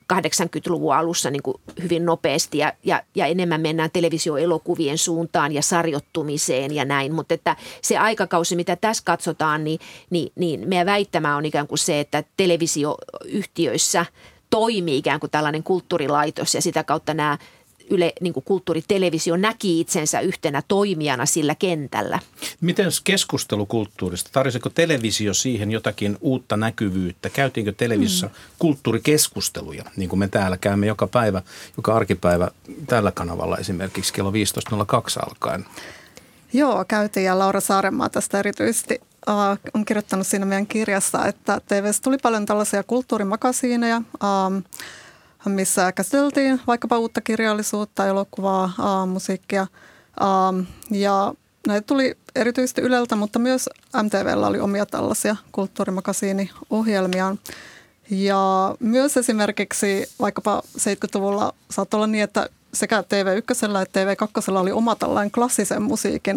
kahdeksankymmentäluvun alussa niin kuin hyvin nopeasti ja, ja, ja enemmän mennään televisioelokuvien suuntaan ja sarjottumiseen ja näin. Mutta että se aikakausi, mitä tässä katsotaan, niin, niin, niin meidän väittämä on ikään kuin se, että televisioyhtiöissä toimii ikään kuin tällainen kulttuurilaitos ja sitä kautta nämä Yle, niin kuin kulttuuritelevisio näki itsensä yhtenä toimijana sillä kentällä. Miten keskustelukulttuurista? Tarjosiko televisio siihen jotakin uutta näkyvyyttä? Käytiinkö televisiossa mm. kulttuurikeskusteluja, niin kuin me täällä käymme joka päivä, joka arkipäivä tällä kanavalla esimerkiksi kello viisitoista nolla kaksi alkaen? Joo, käytiin ja Laura Saarenmaa tästä erityisesti uh, on kirjoittanut siinä meidän kirjassa, että T V:ssä tuli paljon tällaisia kulttuurimakasiineja, um, missä käsiteltiin vaikkapa uutta kirjallisuutta, elokuvaa, aa, musiikkia. Aa, ja näitä tuli erityisesti Yleltä, mutta myös M T V:llä oli omia tällaisia kulttuurimakasiiniohjelmiaan. Ja myös esimerkiksi vaikkapa seitsemänkymmentäluvulla saattoi olla niin, että sekä T V yksi että T V kaksi oli oma tällainen klassisen musiikin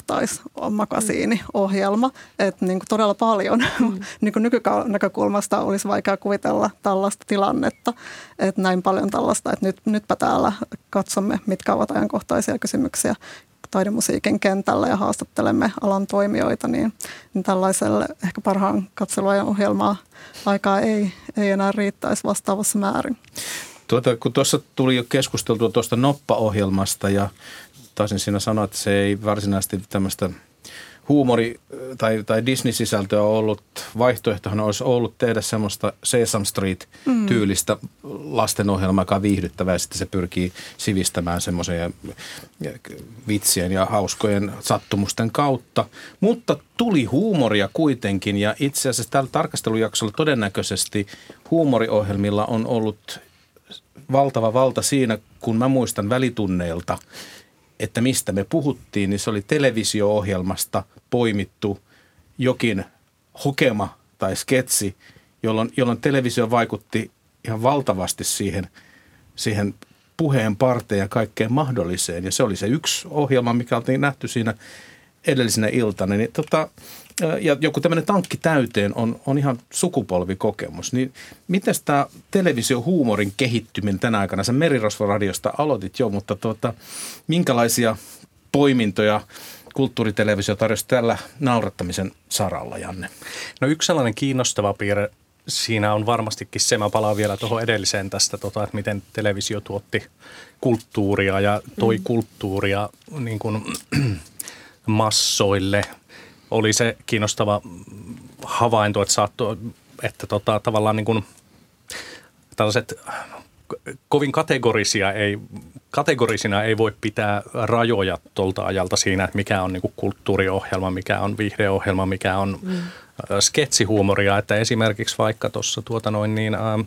ajankohtaismakasiiniohjelma. Että niin kuin todella paljon mm. niin kuin nykynäkökulmasta olisi vaikea kuvitella tällaista tilannetta. Että näin paljon tällaista, että nyt, nytpä täällä katsomme, mitkä ovat ajankohtaisia kysymyksiä taidemusiikin kentällä ja haastattelemme alan toimijoita, niin, niin tällaiselle ehkä parhaan katseluajan ohjelmaa aikaa ei, ei enää riittäisi vastaavassa määrin. Tuota, kun tuossa tuli jo keskusteltua tuosta Noppa-ohjelmasta ja taisin siinä sanoa, että se ei varsinaisesti tämmöistä huumori- tai, tai Disney-sisältöä ollut. Vaihtoehtohan olisi ollut tehdä semmoista Sesame Street-tyylistä mm. lastenohjelmaa, joka on viihdyttävää ja sitten se pyrkii sivistämään semmoisen vitsien ja hauskojen sattumusten kautta. Mutta tuli huumoria kuitenkin ja itse asiassa tällä tarkastelujaksolla todennäköisesti huumoriohjelmilla on ollut valtava valta siinä, kun mä muistan välitunneilta, että mistä me puhuttiin, niin se oli televisio-ohjelmasta poimittu jokin hokema tai sketsi, jolloin, jolloin televisio vaikutti ihan valtavasti siihen, siihen puheen parteen ja kaikkeen mahdolliseen. Ja se oli se yksi ohjelma, mikä oltiin nähty siinä edellisenä iltana. Niin tota, ja joku tämmöinen tankki täyteen on, on ihan sukupolvikokemus. Niin miten tämä televisiohuumorin kehittyminen tänä aikana, sä Merirosvo-radiosta aloitit jo, mutta tuota, minkälaisia poimintoja kulttuuritelevisio tarjosi tällä naurattamisen saralla, Janne? No yksi sellainen kiinnostava piirre siinä on varmastikin se, mä palaan vielä tuohon edelliseen tästä, tota, että miten televisio tuotti kulttuuria ja toi mm. kulttuuria niin kuin massoille. Oli se kiinnostava havainto, että, saattoi, että tota, tavallaan niin kuin tällaiset kovin kategorisia ei, kategorisina ei voi pitää rajoja tuolta ajalta siinä, että mikä on niin kuin kulttuuriohjelma, mikä on viihdeohjelma, mikä on mm. sketsihuumoria. Että esimerkiksi vaikka tuossa tuota noin niin, ä,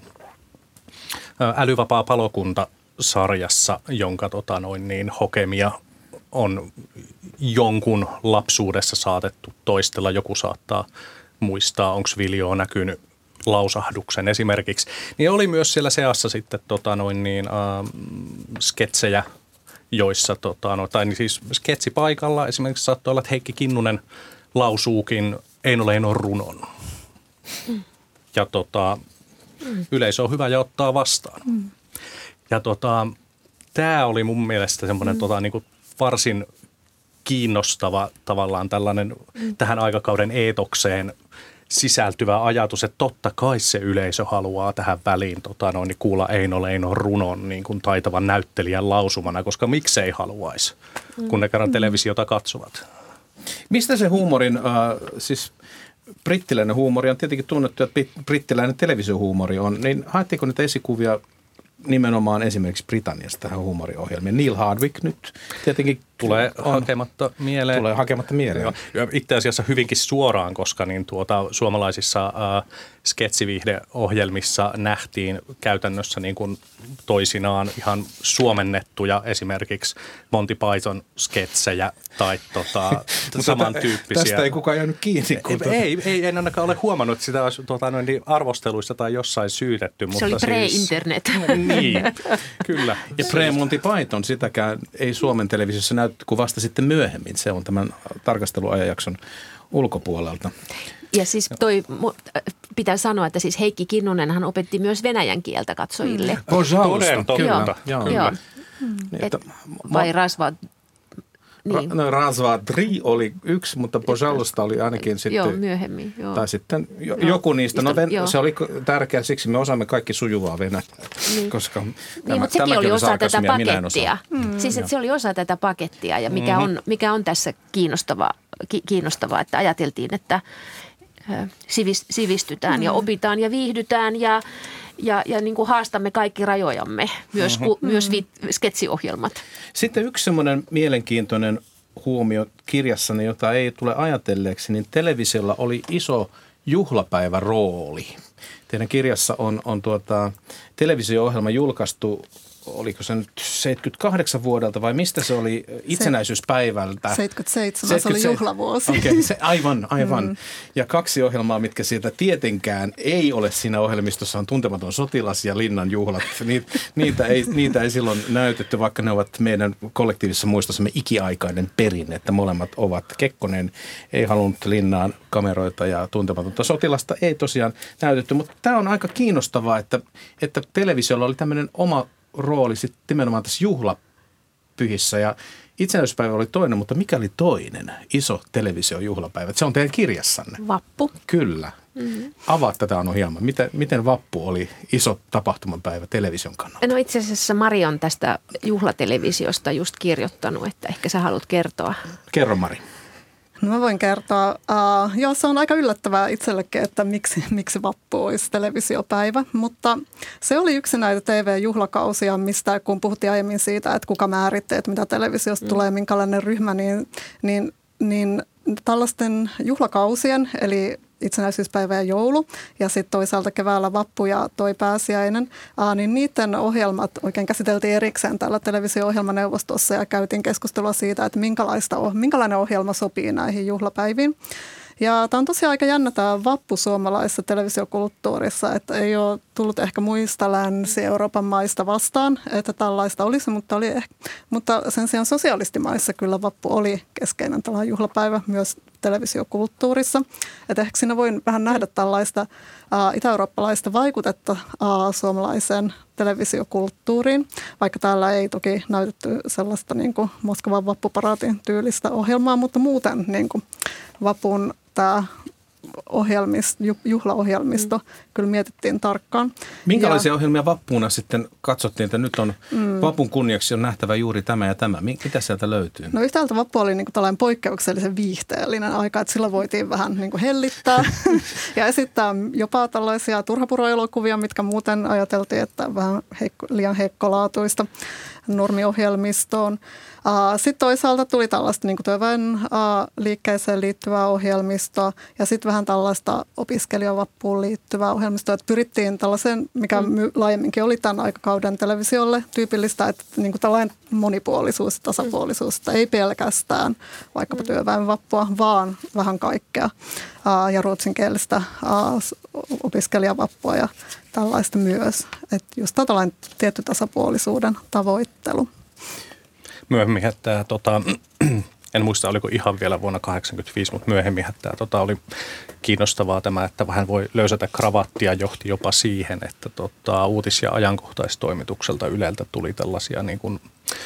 Älyvapaa palokunta -sarjassa, jonka tota noin niin, hokemia on jonkun lapsuudessa saatettu toistella. Joku saattaa muistaa, onko Viljoo näkynyt lausahduksen esimerkiksi. Niin oli myös siellä seassa sitten tota noin niin, äh, sketsejä, joissa, tota, no, tai niin siis sketsipaikalla esimerkiksi saattoi olla, että Heikki Kinnunen lausuukin Eino Leinon runon. Mm. Ja tota, mm. yleisö on hyvä ja ottaa vastaan. Mm. Ja tota, tämä oli mun mielestä semmoinen mm. tota, niin kuin varsin kiinnostava tavallaan tällainen mm. tähän aikakauden eetokseen sisältyvä ajatus, että totta kai se yleisö haluaa tähän väliin tota, noin, niin kuulla Eino Leinon runon niin kuin taitavan näyttelijän lausumana, koska miksei haluaisi, mm. kun ne kerran mm. televisiota katsovat. Mistä se huumorin, äh, siis brittiläinen huumori on tietenkin tunnettu, että brittiläinen televisiohuumori on, niin haettiinko niitä esikuvia nimenomaan esimerkiksi Britanniasta tähän huumoriohjelmiin? Neil Hardwick nyt tietenkin tulee on, hakematta mieleen. Tulee hakematta mieleen. Ja itse asiassa hyvinkin suoraan, koska niin tuota, suomalaisissa äh, sketsiviihdeohjelmissa nähtiin käytännössä niin kuin toisinaan ihan suomennettuja esimerkiksi Monty Python sketsejä tai tota, samantyyppisiä. Tästä ei kukaan jäänyt kiinni. Ei, ei, ei, en ainakaan ole huomannut, että sitä olisi tuota, noin, arvosteluissa tai jossain syytetty. Se mutta oli pre-internet. Siis, niin, kyllä. Ja pre-Monty Python, sitäkään ei Suomen televisiossa näytetty kuin vasta sitten myöhemmin. Se on tämän tarkasteluajanjakson ulkopuolelta. Ja siis toi, pitää sanoa, että siis Heikki Kinnunenhan opetti myös venäjän kieltä katsojille. Mm. Toden totta. Kyllä, joo. Joo. Mm. Et, vai rasva... Niin. No Razvadri oli yksi, mutta Pожалуйста oli ainakin sitten. Joo, myöhemmin. Joo. Tai sitten jo, joo. joku niistä. No, ven, joo. se oli tärkeää, siksi me osaamme kaikki sujuvaa venäjää. Niin. Koska niin, tämä, mutta sekin oli osa tätä pakettia. Mm. Siis että se oli osa tätä pakettia ja mikä on, mikä on tässä kiinnostavaa, ki, kiinnostavaa, että ajateltiin, että sivistytään mm. ja opitaan ja viihdytään ja, ja, ja niin kuin haastamme kaikki rajojamme, myös, mm-hmm. myös vi, sketsiohjelmat. Sitten yksi semmoinen mielenkiintoinen huomio kirjassani, jota ei tule ajatelleeksi, niin televisiolla oli iso juhlapäivärooli. Teidän kirjassa on, on tuota, televisio-ohjelma julkaistu, oliko se nyt seitsemänkymmentäkahdeksan vuodelta vai mistä se oli itsenäisyyspäivältä? seitsemänkymmentäseitsemän, se oli juhlavuosi. Okei, okay, se aivan, aivan. Mm. Ja kaksi ohjelmaa, mitkä sieltä tietenkään ei ole siinä ohjelmistossa, on Tuntematon sotilas ja Linnan juhlat. Niitä, niitä, ei, niitä ei silloin näytetty, vaikka ne ovat meidän kollektiivisessa muistossamme ikiaikainen perinne, että molemmat ovat. Kekkonen ei halunnut Linnaan kameroita ja Tuntematonta sotilasta ei tosiaan näytetty, mutta tämä on aika kiinnostavaa, että, että televisiolla oli tämmöinen oma rooli sitten nimenomaan tässä juhlapyhissä ja itsenäisyyspäivä oli toinen, mutta mikä oli toinen iso televisiojuhlapäivä? Se on teidän kirjassanne. Vappu. Kyllä. Mm-hmm. Avaa tätä Anu hieman. Miten, miten vappu oli iso tapahtumapäivä television kannalta? No itse asiassa Mari on tästä juhlatelevisiosta just kirjoittanut, että ehkä sä haluat kertoa. Kerro Mari. No mä voin kertoa. Uh, joo, se on aika yllättävää itsellekin, että miksi, miksi vappu olisi televisiopäivä, mutta se oli yksi näitä T V-juhlakausia, mistä kun puhuttiin aiemmin siitä, että kuka määritti, että mitä televisiosta mm. tulee, minkälainen ryhmä, niin, niin, niin tällaisten juhlakausien, eli itsenäisyyspäivä ja joulu ja sitten toisaalta keväällä vappu ja toi pääsiäinen, aa, niin niiden ohjelmat oikein käsiteltiin erikseen täällä televisio-ohjelmaneuvostossa ja käytiin keskustelua siitä, että minkälaista, minkälainen ohjelma sopii näihin juhlapäiviin. Ja tämä on tosiaan aika jännä tämä vappu suomalaisessa televisiokulttuurissa, että ei ole tullut ehkä muista Länsi-Euroopan maista vastaan, että tällaista olisi, mutta, oli ehkä, mutta sen sijaan sosialistimaissa kyllä vappu oli keskeinen tällainen juhlapäivä myös televisiokulttuurissa. Että ehkä siinä voi vähän nähdä tällaista ä, itä-eurooppalaista vaikutetta ä, suomalaiseen televisiokulttuuriin, vaikka täällä ei toki näytetty sellaista niin kuin Moskovan vappuparaatin tyylistä ohjelmaa, mutta muuten niin kuin vapun tämä ohjelmisto, juhlaohjelmisto mm. kyllä mietittiin tarkkaan. Minkälaisia ja, ohjelmia vappuuna sitten katsottiin, että nyt on mm. vapun kunniaksi on nähtävä juuri tämä ja tämä? Mitä sieltä löytyy? No yhtäältä vappu oli niin kuin tällainen poikkeuksellisen viihteellinen aika, että sillä voitiin vähän niin kuin hellittää ja esittää jopa tällaisia turhapuroelokuvia, mitkä muuten ajateltiin, että vähän heikko, liian heikkolaatuista normiohjelmistoon. Sitten toisaalta tuli tällaista niin kuin työväen liikkeeseen liittyvää ohjelmistoa ja sitten vähän tällaista opiskelijavappuun liittyvää ohjelmistoa. Että pyrittiin tällaiseen, mikä mm. laajemminkin oli tämän aikakauden televisiolle tyypillistä, että niin kuin tällainen monipuolisuus ja tasapuolisuus, että ei pelkästään vaikkapa työväenvappua, vaan vähän kaikkea ja ruotsinkielistä opiskelijavappua ja tällaista myös. Että just tällainen tietty tasapuolisuuden tavoittelu. Myöhemmin, että tota, en muista oliko ihan vielä vuonna kahdeksankymmentäviisi, mutta myöhemmin, että tota, oli kiinnostavaa tämä, että vähän voi löysätä kravattia, johti jopa siihen, että tota, uutis- ja ajankohtaistoimitukselta Yleltä tuli tällaisia niin kuin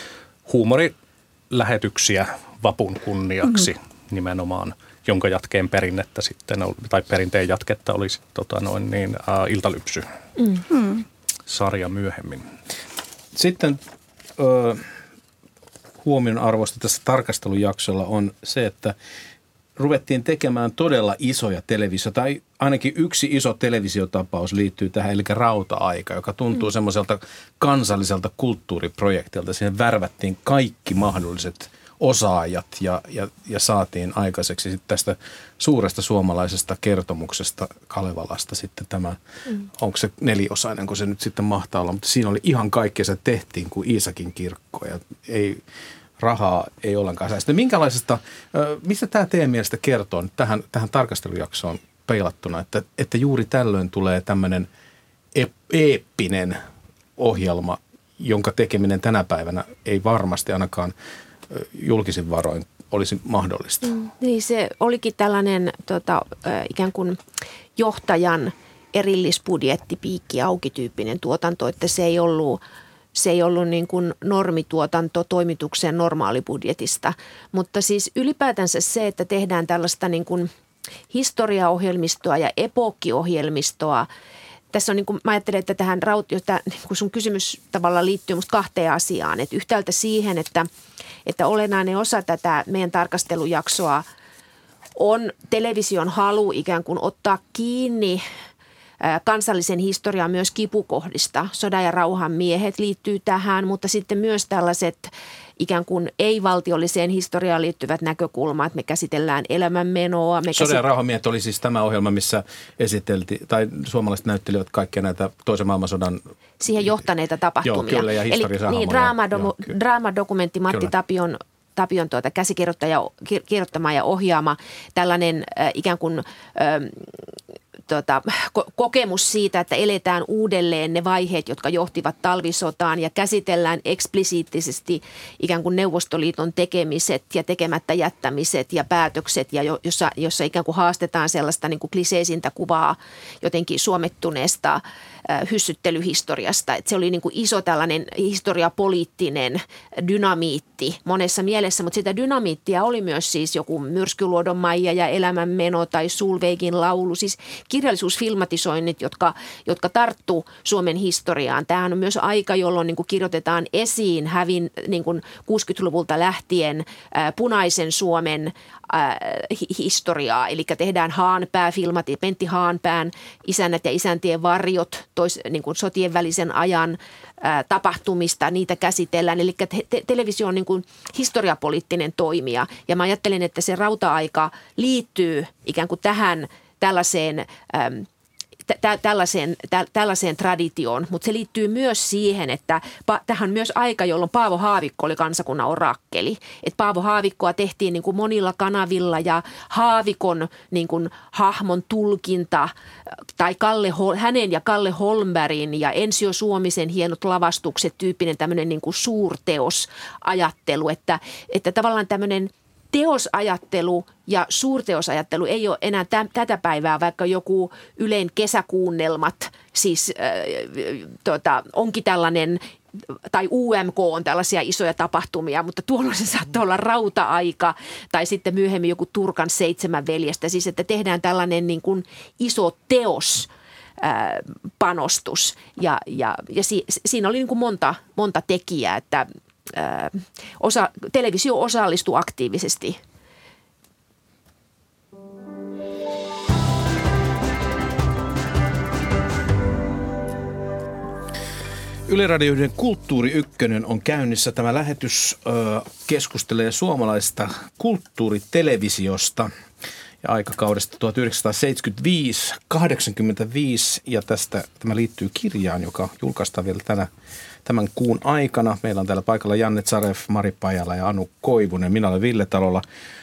huumorilähetyksiä vapun kunniaksi mm-hmm. nimenomaan, jonka jatkeen perinnettä sitten, tai perinteen jatketta oli sitten tota, noin niin, ä, Iltalypsy mm-hmm. sarja myöhemmin. Sitten ö, huomion arvosta tässä tarkastelujaksolla on se, että ruvettiin tekemään todella isoja televisio, tai ainakin yksi iso televisiotapaus liittyy tähän, eli Rauta-aika, joka tuntuu mm. semmoiselta kansalliselta kulttuuriprojektilta. Siihen värvättiin kaikki mahdolliset osaajat ja, ja, ja saatiin aikaiseksi sitten tästä suuresta suomalaisesta kertomuksesta Kalevalasta sitten tämä, mm. onko se neliosainen, kun se nyt sitten mahtaa olla, mutta siinä oli ihan kaikkea, se tehtiin kuin Iisakin kirkko ja ei, rahaa ei ollenkaan säästä. Minkälaisesta, mistä tämä teidän mielestä kertoo nyt tähän, tähän tarkastelujaksoon peilattuna, että, että juuri tällöin tulee tämmöinen eeppinen ohjelma, jonka tekeminen tänä päivänä ei varmasti ainakaan julkisin varoin olisi mahdollista. Mm, niin se olikin tällainen tota, ikään kuin johtajan erillisbudjetti, piikki auki tyyppinen tuotanto, että se ei ollut, se ei ollut niin kuin normituotanto toimituksen normaalibudjetista. Mutta siis ylipäätänsä se, että tehdään tällaista niin kuin historiaohjelmistoa ja epokkiohjelmistoa. Tässä on niin kuin, mä ajattelen, että tähän rautiosta, niin kuin sun kysymys tavallaan liittyy musta kahteen asiaan. Että yhtäältä siihen, että, että olennainen osa tätä meidän tarkastelujaksoa on television halu ikään kuin ottaa kiinni kansallisen historian myös kipukohdista. Sodan ja rauhan miehet liittyy tähän, mutta sitten myös tällaiset ikään kuin ei-valtiolliseen historiaan liittyvät näkökulmat. Me käsitellään elämänmenoa. Me Sodan ja rauhan miehet oli siis tämä ohjelma, missä esiteltiin, tai suomalaiset näyttelivät kaikkia näitä toisen maailmansodan siihen johtaneita tapahtumia. Joo, kyllä, ja historiallisia Eli niin, draamadomu- draamadokumentti Matti kyllä. Tapion Tapion tuota käsikirjoittaja, kirjoittama ja ohjaama tällainen äh, ikään kuin äh, tuota, ko- kokemus siitä, että eletään uudelleen ne vaiheet, jotka johtivat talvisotaan ja käsitellään eksplisiittisesti ikään kuin Neuvostoliiton tekemiset ja tekemättä jättämiset ja päätökset, ja jo, jossa, jossa ikään kuin haastetaan sellaista niin kuin kliseisintä kuvaa jotenkin suomettuneesta äh, hyssyttelyhistoriasta. Että se oli niin kuin iso tällainen historiapoliittinen dynamiitti monessa mielessä, mutta sitä dynamiittia oli myös siis joku Myrskyluodon Maija ja Elämänmeno tai Sulveigin laulu, siis kirjallisuusfilmatisoinnit, jotka, jotka tarttu Suomen historiaan. Tämähän on myös aika, jolloin niin kuin kirjoitetaan esiin hävin niin kuin kuusikymmentäluvulta lähtien ää, punaisen Suomen ää, historiaa. Eli tehdään Haanpää-filmat, Pentti Haanpään Isännät ja isäntien varjot, tois, niin kuin sotien välisen ajan ää, tapahtumista, niitä käsitellään. Eli te- televisio on niin kuin historiapoliittinen toimija. Ja mä ajattelen, että se rauta-aika liittyy ikään kuin tähän tällaiseen, ähm, tä- tällaiseen, tä- tällaiseen traditioon, mutta se liittyy myös siihen, että pa- tähän myös aika, jolloin Paavo Haavikko oli kansakunnan orakkeli. Että Paavo Haavikkoa tehtiin niin kuin monilla kanavilla ja Haavikon niin kuin hahmon tulkinta tai Kalle, hänen ja Kalle Holmbergin ja Ensio Suomisen hienot lavastukset, tyyppinen tämmöinen niin kuin suurteosajattelu, että, että tavallaan tämmöinen teosajattelu ja suurteosajattelu ei ole enää tä- tätä päivää, vaikka joku Ylen kesäkuunnelmat, siis äh, tota, onkin tällainen, tai U M K on tällaisia isoja tapahtumia, mutta tuolla se saattaa olla rauta-aika tai sitten myöhemmin joku Turkan seitsemän veljestä, siis että tehdään tällainen niin kuin iso teos, äh, panostus ja, ja, ja si- siinä oli niin kuin monta, monta tekijää, että Osa, televisio osallistuu aktiivisesti. Yle Radio yhden Kulttuuri Ykkönen on käynnissä. Tämä lähetys ö, keskustelee suomalaisesta kulttuuritelevisiosta ja aikakaudesta tuhatyhdeksänsataaseitsemänkymmentäviisi kahdeksankymmentäviisi, ja tästä tämä liittyy kirjaan, joka julkaistaan vielä tänä Tämän kuun aikana. Meillä on täällä paikalla Janne Zaref, Mari Pajala ja Anu Koivunen. Minä olen Ville Talolla.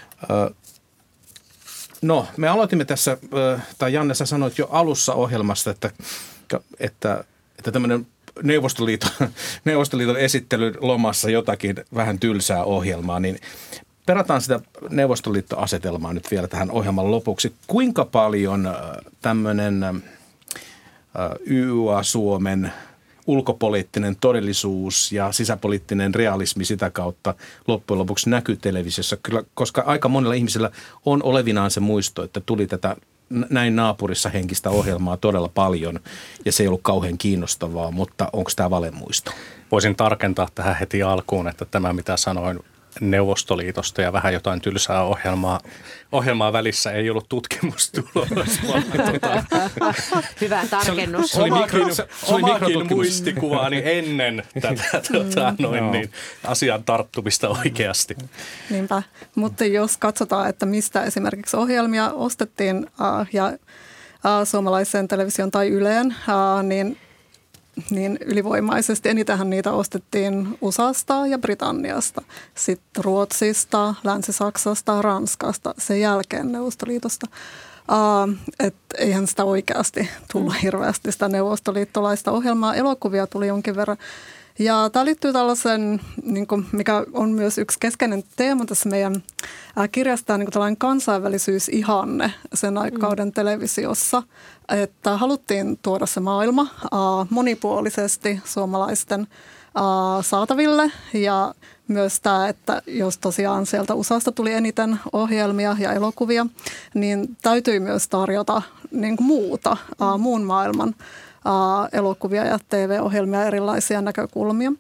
No, me aloitimme tässä, tai Janne, sä sanoit jo alussa ohjelmasta, että, että, että tämmöinen Neuvostoliiton, Neuvostoliiton esittelyn lomassa jotakin vähän tylsää ohjelmaa, niin perataan sitä Neuvostoliitto-asetelmaa nyt vielä tähän ohjelman lopuksi. Kuinka paljon tämmöinen Y Y A-Suomen ulkopoliittinen todellisuus ja sisäpoliittinen realismi sitä kautta loppujen lopuksi näkyy televisiossa, kyllä, koska aika monilla ihmisillä on olevinaan se muisto, että tuli tätä näin naapurissa henkistä ohjelmaa todella paljon ja se ei ollut kauhean kiinnostavaa, mutta onko tämä valemuisto? Voisin tarkentaa tähän heti alkuun, että tämä mitä sanoin Neuvostoliitosta ja vähän jotain tylsää ohjelmaa, ohjelmaa välissä ei ollut tutkimustulos. tuota, Hyvä tarkennus. Se oli, omakin, se oli omakin muistikuvaani ennen tätä tuota, noin, mm. niin, asian tarttumista oikeasti. Niinpä, mutta jos katsotaan, että mistä esimerkiksi ohjelmia ostettiin äh, ja äh, suomalaisen television tai Yleen, äh, niin niin ylivoimaisesti enitenhän niitä ostettiin U S A:sta ja Britanniasta, sitten Ruotsista, Länsi-Saksasta, Ranskasta, sen jälkeen Neuvostoliitosta. Uh, että eihän sitä oikeasti tullut hirveästi sitä neuvostoliittolaista ohjelmaa. Elokuvia tuli jonkin verran Ja tämä liittyy tällaisen, niin kuin, mikä on myös yksi keskeinen teema tässä meidän kirjasta, niin kuin tällainen kansainvälisyysihanne sen aikakauden mm. televisiossa, että haluttiin tuoda se maailma monipuolisesti suomalaisten saataville ja myös tämä, että jos tosiaan sieltä U S A:sta tuli eniten ohjelmia ja elokuvia, niin täytyy myös tarjota niin kuin muuta, mm. muun maailman elokuvia ja T V-ohjelmia, erilaisia näkökulmia.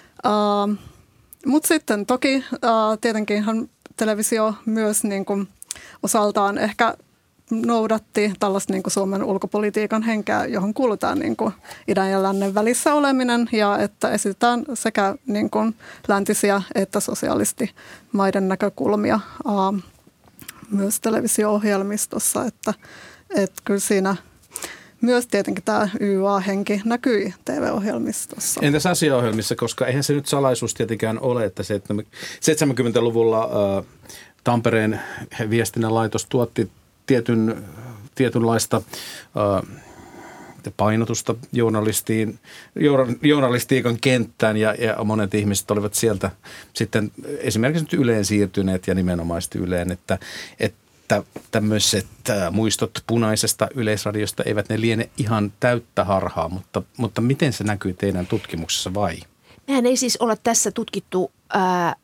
Mutta sitten toki tietenkin televisio myös niin kuin osaltaan ehkä noudatti tällaista niin kuin Suomen ulkopolitiikan henkeä, johon kuulutaan niin kuin idän ja lännen välissä oleminen ja että esitetään sekä niin kuin läntisiä että sosialistimaiden näkökulmia aa, myös televisio-ohjelmistossa, että, että kyllä siinä myös tietenkin tämä Y A-henki näkyi T V-ohjelmistossa. Entäs asiaohjelmissa, koska eihän se nyt salaisuus tietenkään ole, että seitsemänkymmentäluvulla ä, Tampereen viestinnän laitos tuotti tietyn, tietynlaista ä, painotusta journalistiin, journalistiikan kenttään ja, ja monet ihmiset olivat sieltä sitten esimerkiksi nyt Yleen siirtyneet ja nimenomaisesti Yleen, että, että tämmöiset muistot punaisesta Yleisradiosta eivät ne liene ihan täyttä harhaa, mutta, mutta miten se näkyy teidän tutkimuksessa vai? Mehän ei siis ole tässä tutkittu ää,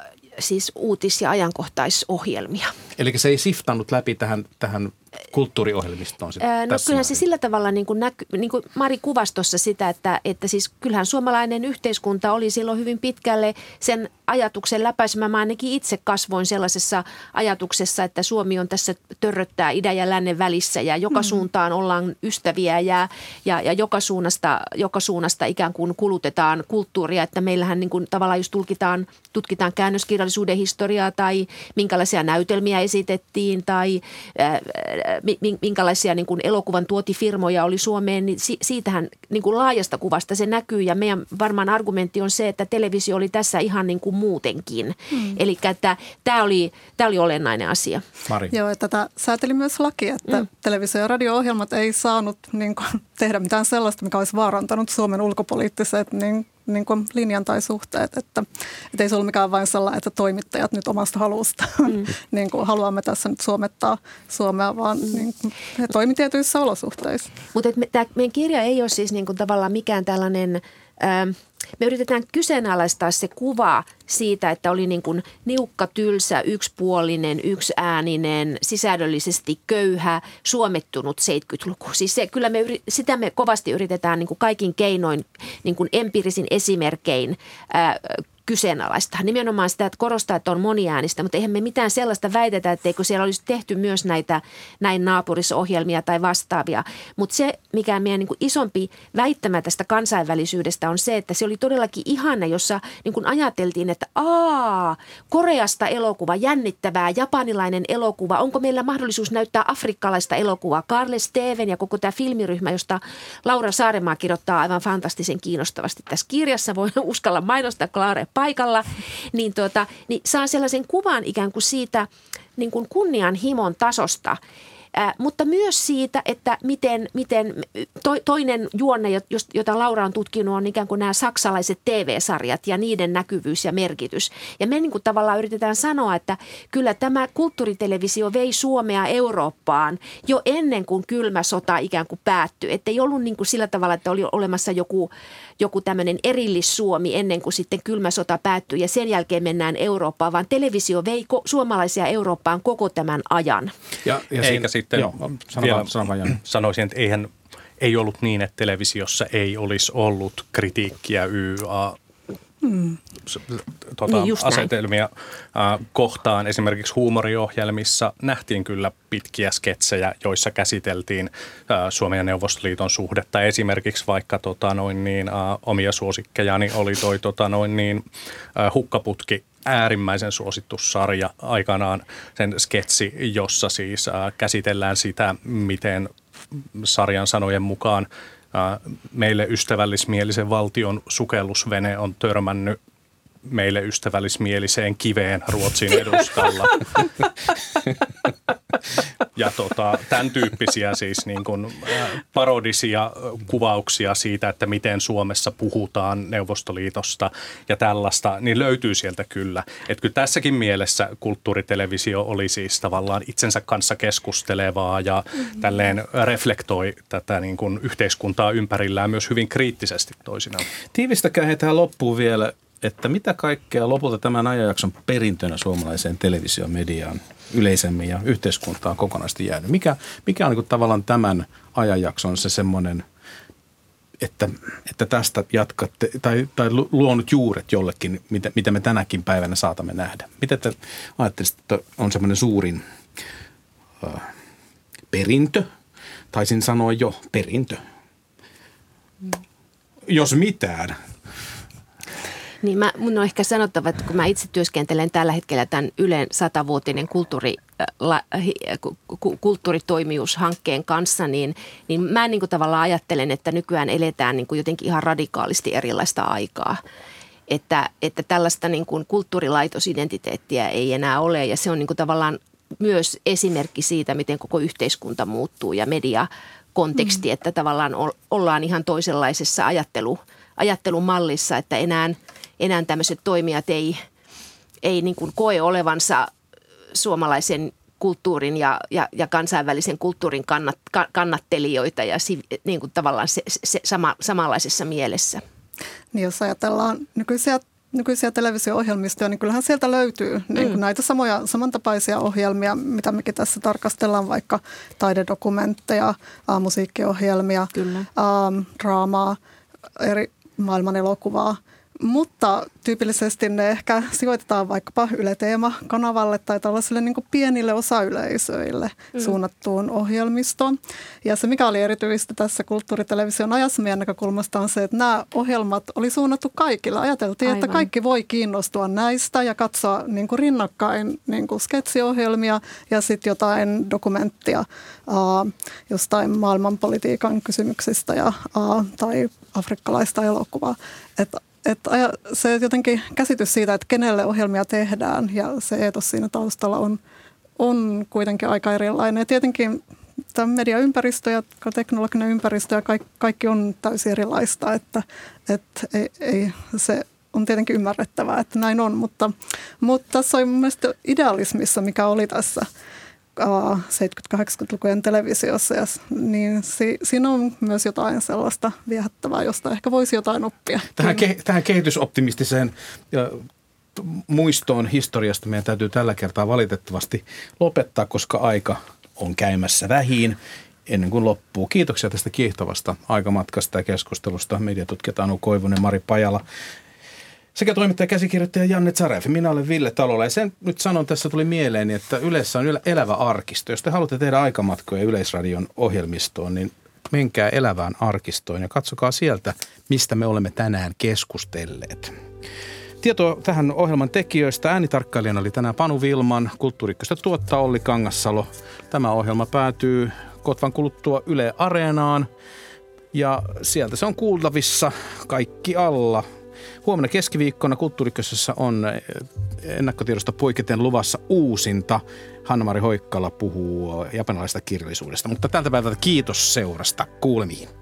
siis uutis- ja ajankohtaisohjelmia. Eli se ei siftannut läpi tähän, tähän kulttuuriohjelmistoon? Ää, no kyllähän se sillä tavalla, niin kuin, näky, niin kuin Mari kuvasi tuossa sitä, että, että siis kyllähän suomalainen yhteiskunta oli silloin hyvin pitkälle sen ajatuksen läpäisemä. Mä ainakin itse kasvoin sellaisessa ajatuksessa, että Suomi on tässä törröttää idän ja lännen välissä ja joka mm. suuntaan ollaan ystäviä ja, ja, ja joka, suunnasta, joka suunnasta ikään kuin kulutetaan kulttuuria, että meillähän niin kuin tavallaan jos tulkitaan, tutkitaan käännöskirjallisuuden historiaa tai minkälaisia näytelmiä esitettiin tai ää, minkälaisia niin kuin elokuvan tuotifirmoja oli Suomeen, niin siitähän niin kuin laajasta kuvasta se näkyy ja meidän varmaan argumentti on se, että televisio oli tässä ihan niin kuin muutenkin. Hmm. Eli että tämä oli, tämä oli olennainen asia. Mari. Joo, että tätä sääteli myös laki, että hmm. televisio- ja radio-ohjelmat ei saanut niin kuin, tehdä mitään sellaista, mikä olisi vaarantanut Suomen ulkopoliittiset niin, niin kuin linjan tai suhteet. Että, että ei se ollut mikään vain sellainen, että toimittajat nyt omasta halusta hmm. niin kuin haluamme tässä nyt suomettaa Suomea, vaan hmm. niin kuin, he toimi tietyissä olosuhteissa. Mutta me, meidän kirja ei ole siis niin kuin tavallaan mikään tällainen... Ää, Me yritetään kyseenalaistaa se kuva siitä, että oli niin kuin niukka, tylsä, yksipuolinen, yksiääninen, sisällöllisesti köyhä, suomettunut seitsemänkymmentäluku. Siis se, kyllä me, sitä me kovasti yritetään niin kuin kaikin keinoin, niin kuin empiirisin esimerkkein ää, kyseenalaista. Nimenomaan sitä, että korostaa, että on moniäänistä, mutta eihän me mitään sellaista väitetä, etteikö siellä olisi tehty myös näitä näin naapurissa ohjelmia tai vastaavia. Mutta se, mikä meidän niin kuin isompi väittämä tästä kansainvälisyydestä on se, että se oli todellakin ihana, jossa niin kuin ajateltiin, että aa, Koreasta elokuva, jännittävää, japanilainen elokuva, onko meillä mahdollisuus näyttää afrikkalaista elokuvaa? Carl Steven ja koko tämä filmiryhmä, josta Laura Saaremaa kirjoittaa aivan fantastisen kiinnostavasti tässä kirjassa, voi uskalla mainostaa Clare paikalla, niin, tuota, niin saa sellaisen kuvan ikään kuin siitä niin kuin kunnianhimon tasosta, ää, mutta myös siitä, että miten, miten to, toinen juonne, jota Laura on tutkinut, on ikään kuin nämä saksalaiset T V-sarjat ja niiden näkyvyys ja merkitys. Ja me niin kuin tavallaan yritetään sanoa, että kyllä tämä kulttuuritelevisio vei Suomea Eurooppaan jo ennen kuin kylmä sota ikään kuin päättyi. Että ei ollut niin kuin sillä tavalla, että oli olemassa joku joku tämmöinen erillis-Suomi ennen kuin sitten kylmä sota päättyi ja sen jälkeen mennään Eurooppaan, vaan televisio vei ko- suomalaisia Eurooppaan koko tämän ajan. Ja, ja Eikä siinä, sitten joo, sano vielä sano vaan, sanoisin, että eihän, ei ollut niin, että televisiossa ei olisi ollut kritiikkiä Y A Hmm. Tuota, niin asetelmia äh, kohtaan. Esimerkiksi huumoriohjelmissa nähtiin kyllä pitkiä sketsejä, joissa käsiteltiin äh, Suomen ja Neuvostoliiton suhdetta. Esimerkiksi vaikka tota, noin niin, äh, omia suosikkejani oli toi tota, noin niin, äh, Hukkaputki, äärimmäisen suosittu sarja aikanaan, sen sketsi, jossa siis äh, käsitellään sitä, miten sarjan sanojen mukaan meille ystävällismielisen valtion sukellusvene on törmännyt meille ystävällismieliseen kiveen Ruotsin edustalla. Ja tota, tämän tyyppisiä siis niin kuin, äh, parodisia kuvauksia siitä, että miten Suomessa puhutaan Neuvostoliitosta ja tällaista, niin löytyy sieltä kyllä. Että kyllä tässäkin mielessä kulttuuritelevisio oli siis tavallaan itsensä kanssa keskustelevaa ja mm-hmm. tälleen reflektoi tätä niin kuin yhteiskuntaa ympärillään myös hyvin kriittisesti toisinaan. Tiivistäkää he tähän loppuun vielä, että mitä kaikkea lopulta tämän ajanjakson perintönä suomalaiseen televisiomediaan yleisemmin ja yhteiskuntaan kokonaisesti jäänyt? Mikä, mikä on niin kuin tavallaan tämän ajanjakson se semmoinen, että, että tästä jatkatte tai, tai luonut juuret jollekin, mitä, mitä me tänäkin päivänä saatamme nähdä? Mitä te ajattelisitte, että on semmoinen suurin äh, perintö? Taisin sanoa jo perintö. Jos mitään. Niin mä, mun on ehkä sanottava, että kun mä itse työskentelen tällä hetkellä tämän Ylen satavuotinen kulttuuri, la, ku, kulttuuritoimijuushankkeen kanssa, niin, niin mä niin kuin tavallaan ajattelen, että nykyään eletään niin kuin jotenkin ihan radikaalisti erilaista aikaa. Että, että tällaista niin kuin kulttuurilaitosidentiteettiä ei enää ole ja se on niin kuin tavallaan myös esimerkki siitä, miten koko yhteiskunta muuttuu ja mediakonteksti, mm. että tavallaan ollaan ihan toisenlaisessa ajattelu, ajattelumallissa, että enää Enää tämmöiset toimijat ei, ei niin kuin koe olevansa suomalaisen kulttuurin ja, ja, ja kansainvälisen kulttuurin kannat, kannattelijoita ja si, niin kuin tavallaan se, se, sama, samanlaisessa mielessä. Niin jos ajatellaan nykyisiä, nykyisiä televisio-ohjelmistoja, niin kyllähän sieltä löytyy mm. niin kuin näitä samoja, samantapaisia ohjelmia, mitä mekin tässä tarkastellaan, vaikka taidedokumentteja, musiikkiohjelmia, Kyllä. Ähm, draamaa, eri maailman elokuvaa. Mutta tyypillisesti ne ehkä sijoitetaan vaikkapa Yle Teema-kanavalle tai tällaisille niin kuin pienille osayleisöille mm. suunnattuun ohjelmistoon. Ja se, mikä oli erityistä tässä kulttuuritelevision ajassa meidän näkökulmasta, on se, että nämä ohjelmat oli suunnattu kaikille. Ajateltiin, Aivan. että kaikki voi kiinnostua näistä ja katsoa niin kuin rinnakkain niin kuin sketsiohjelmia ja sitten jotain dokumenttia uh, jostain maailmanpolitiikan kysymyksistä ja, uh, tai afrikkalaista elokuvaa. Että Että se jotenkin käsitys siitä, että kenelle ohjelmia tehdään ja se eetos siinä taustalla on, on kuitenkin aika erilainen. Ja tietenkin tämä mediaympäristö ja teknologinen ympäristö ja kaikki, kaikki on täysin erilaista, että, että ei, ei, se on tietenkin ymmärrettävää, että näin on. Mutta, mutta tässä on mun mielestä idealismissa, mikä oli tässä seitsemänkymmentä-kahdeksankymmentälukujen televisiossa, ja niin si, siinä on myös jotain sellaista viehättävää, josta ehkä voisi jotain oppia. Tähän, ke, tähän kehitysoptimistiseen ja muistoon historiasta meidän täytyy tällä kertaa valitettavasti lopettaa, koska aika on käymässä vähiin ennen kuin loppuu. Kiitoksia tästä kiehtovasta aikamatkasta ja keskustelusta. Mediatutkija Anu Koivunen, Mari Pajala sekä toimittaja ja käsikirjoittaja Janne Zareff. Minä olen Ville Talola ja sen nyt sanon, tässä tuli mieleeni, että Ylessä on elävä arkisto. Jos te haluatte tehdä aikamatkoja Yleisradion ohjelmistoon, niin menkää elävään arkistoon ja katsokaa sieltä, mistä me olemme tänään keskustelleet. Tietoa tähän ohjelman tekijöistä. Äänitarkkailijana oli tänään Panu Vilman, Kulttuuri Ykköstä tuottaa Olli Kangassalo. Tämä ohjelma päätyy kotvan kuluttua Yle Areenaan ja sieltä se on kuultavissa kaikki alla. Huomenna keskiviikkona Kulttuuri Ykkösessä on ennakkotiedosta poiketen luvassa uusinta. Hanna-Mari Hoikkala puhuu japanilaisesta kirjallisuudesta. Mutta tältä päivältä kiitos seurasta. Kuulemiin.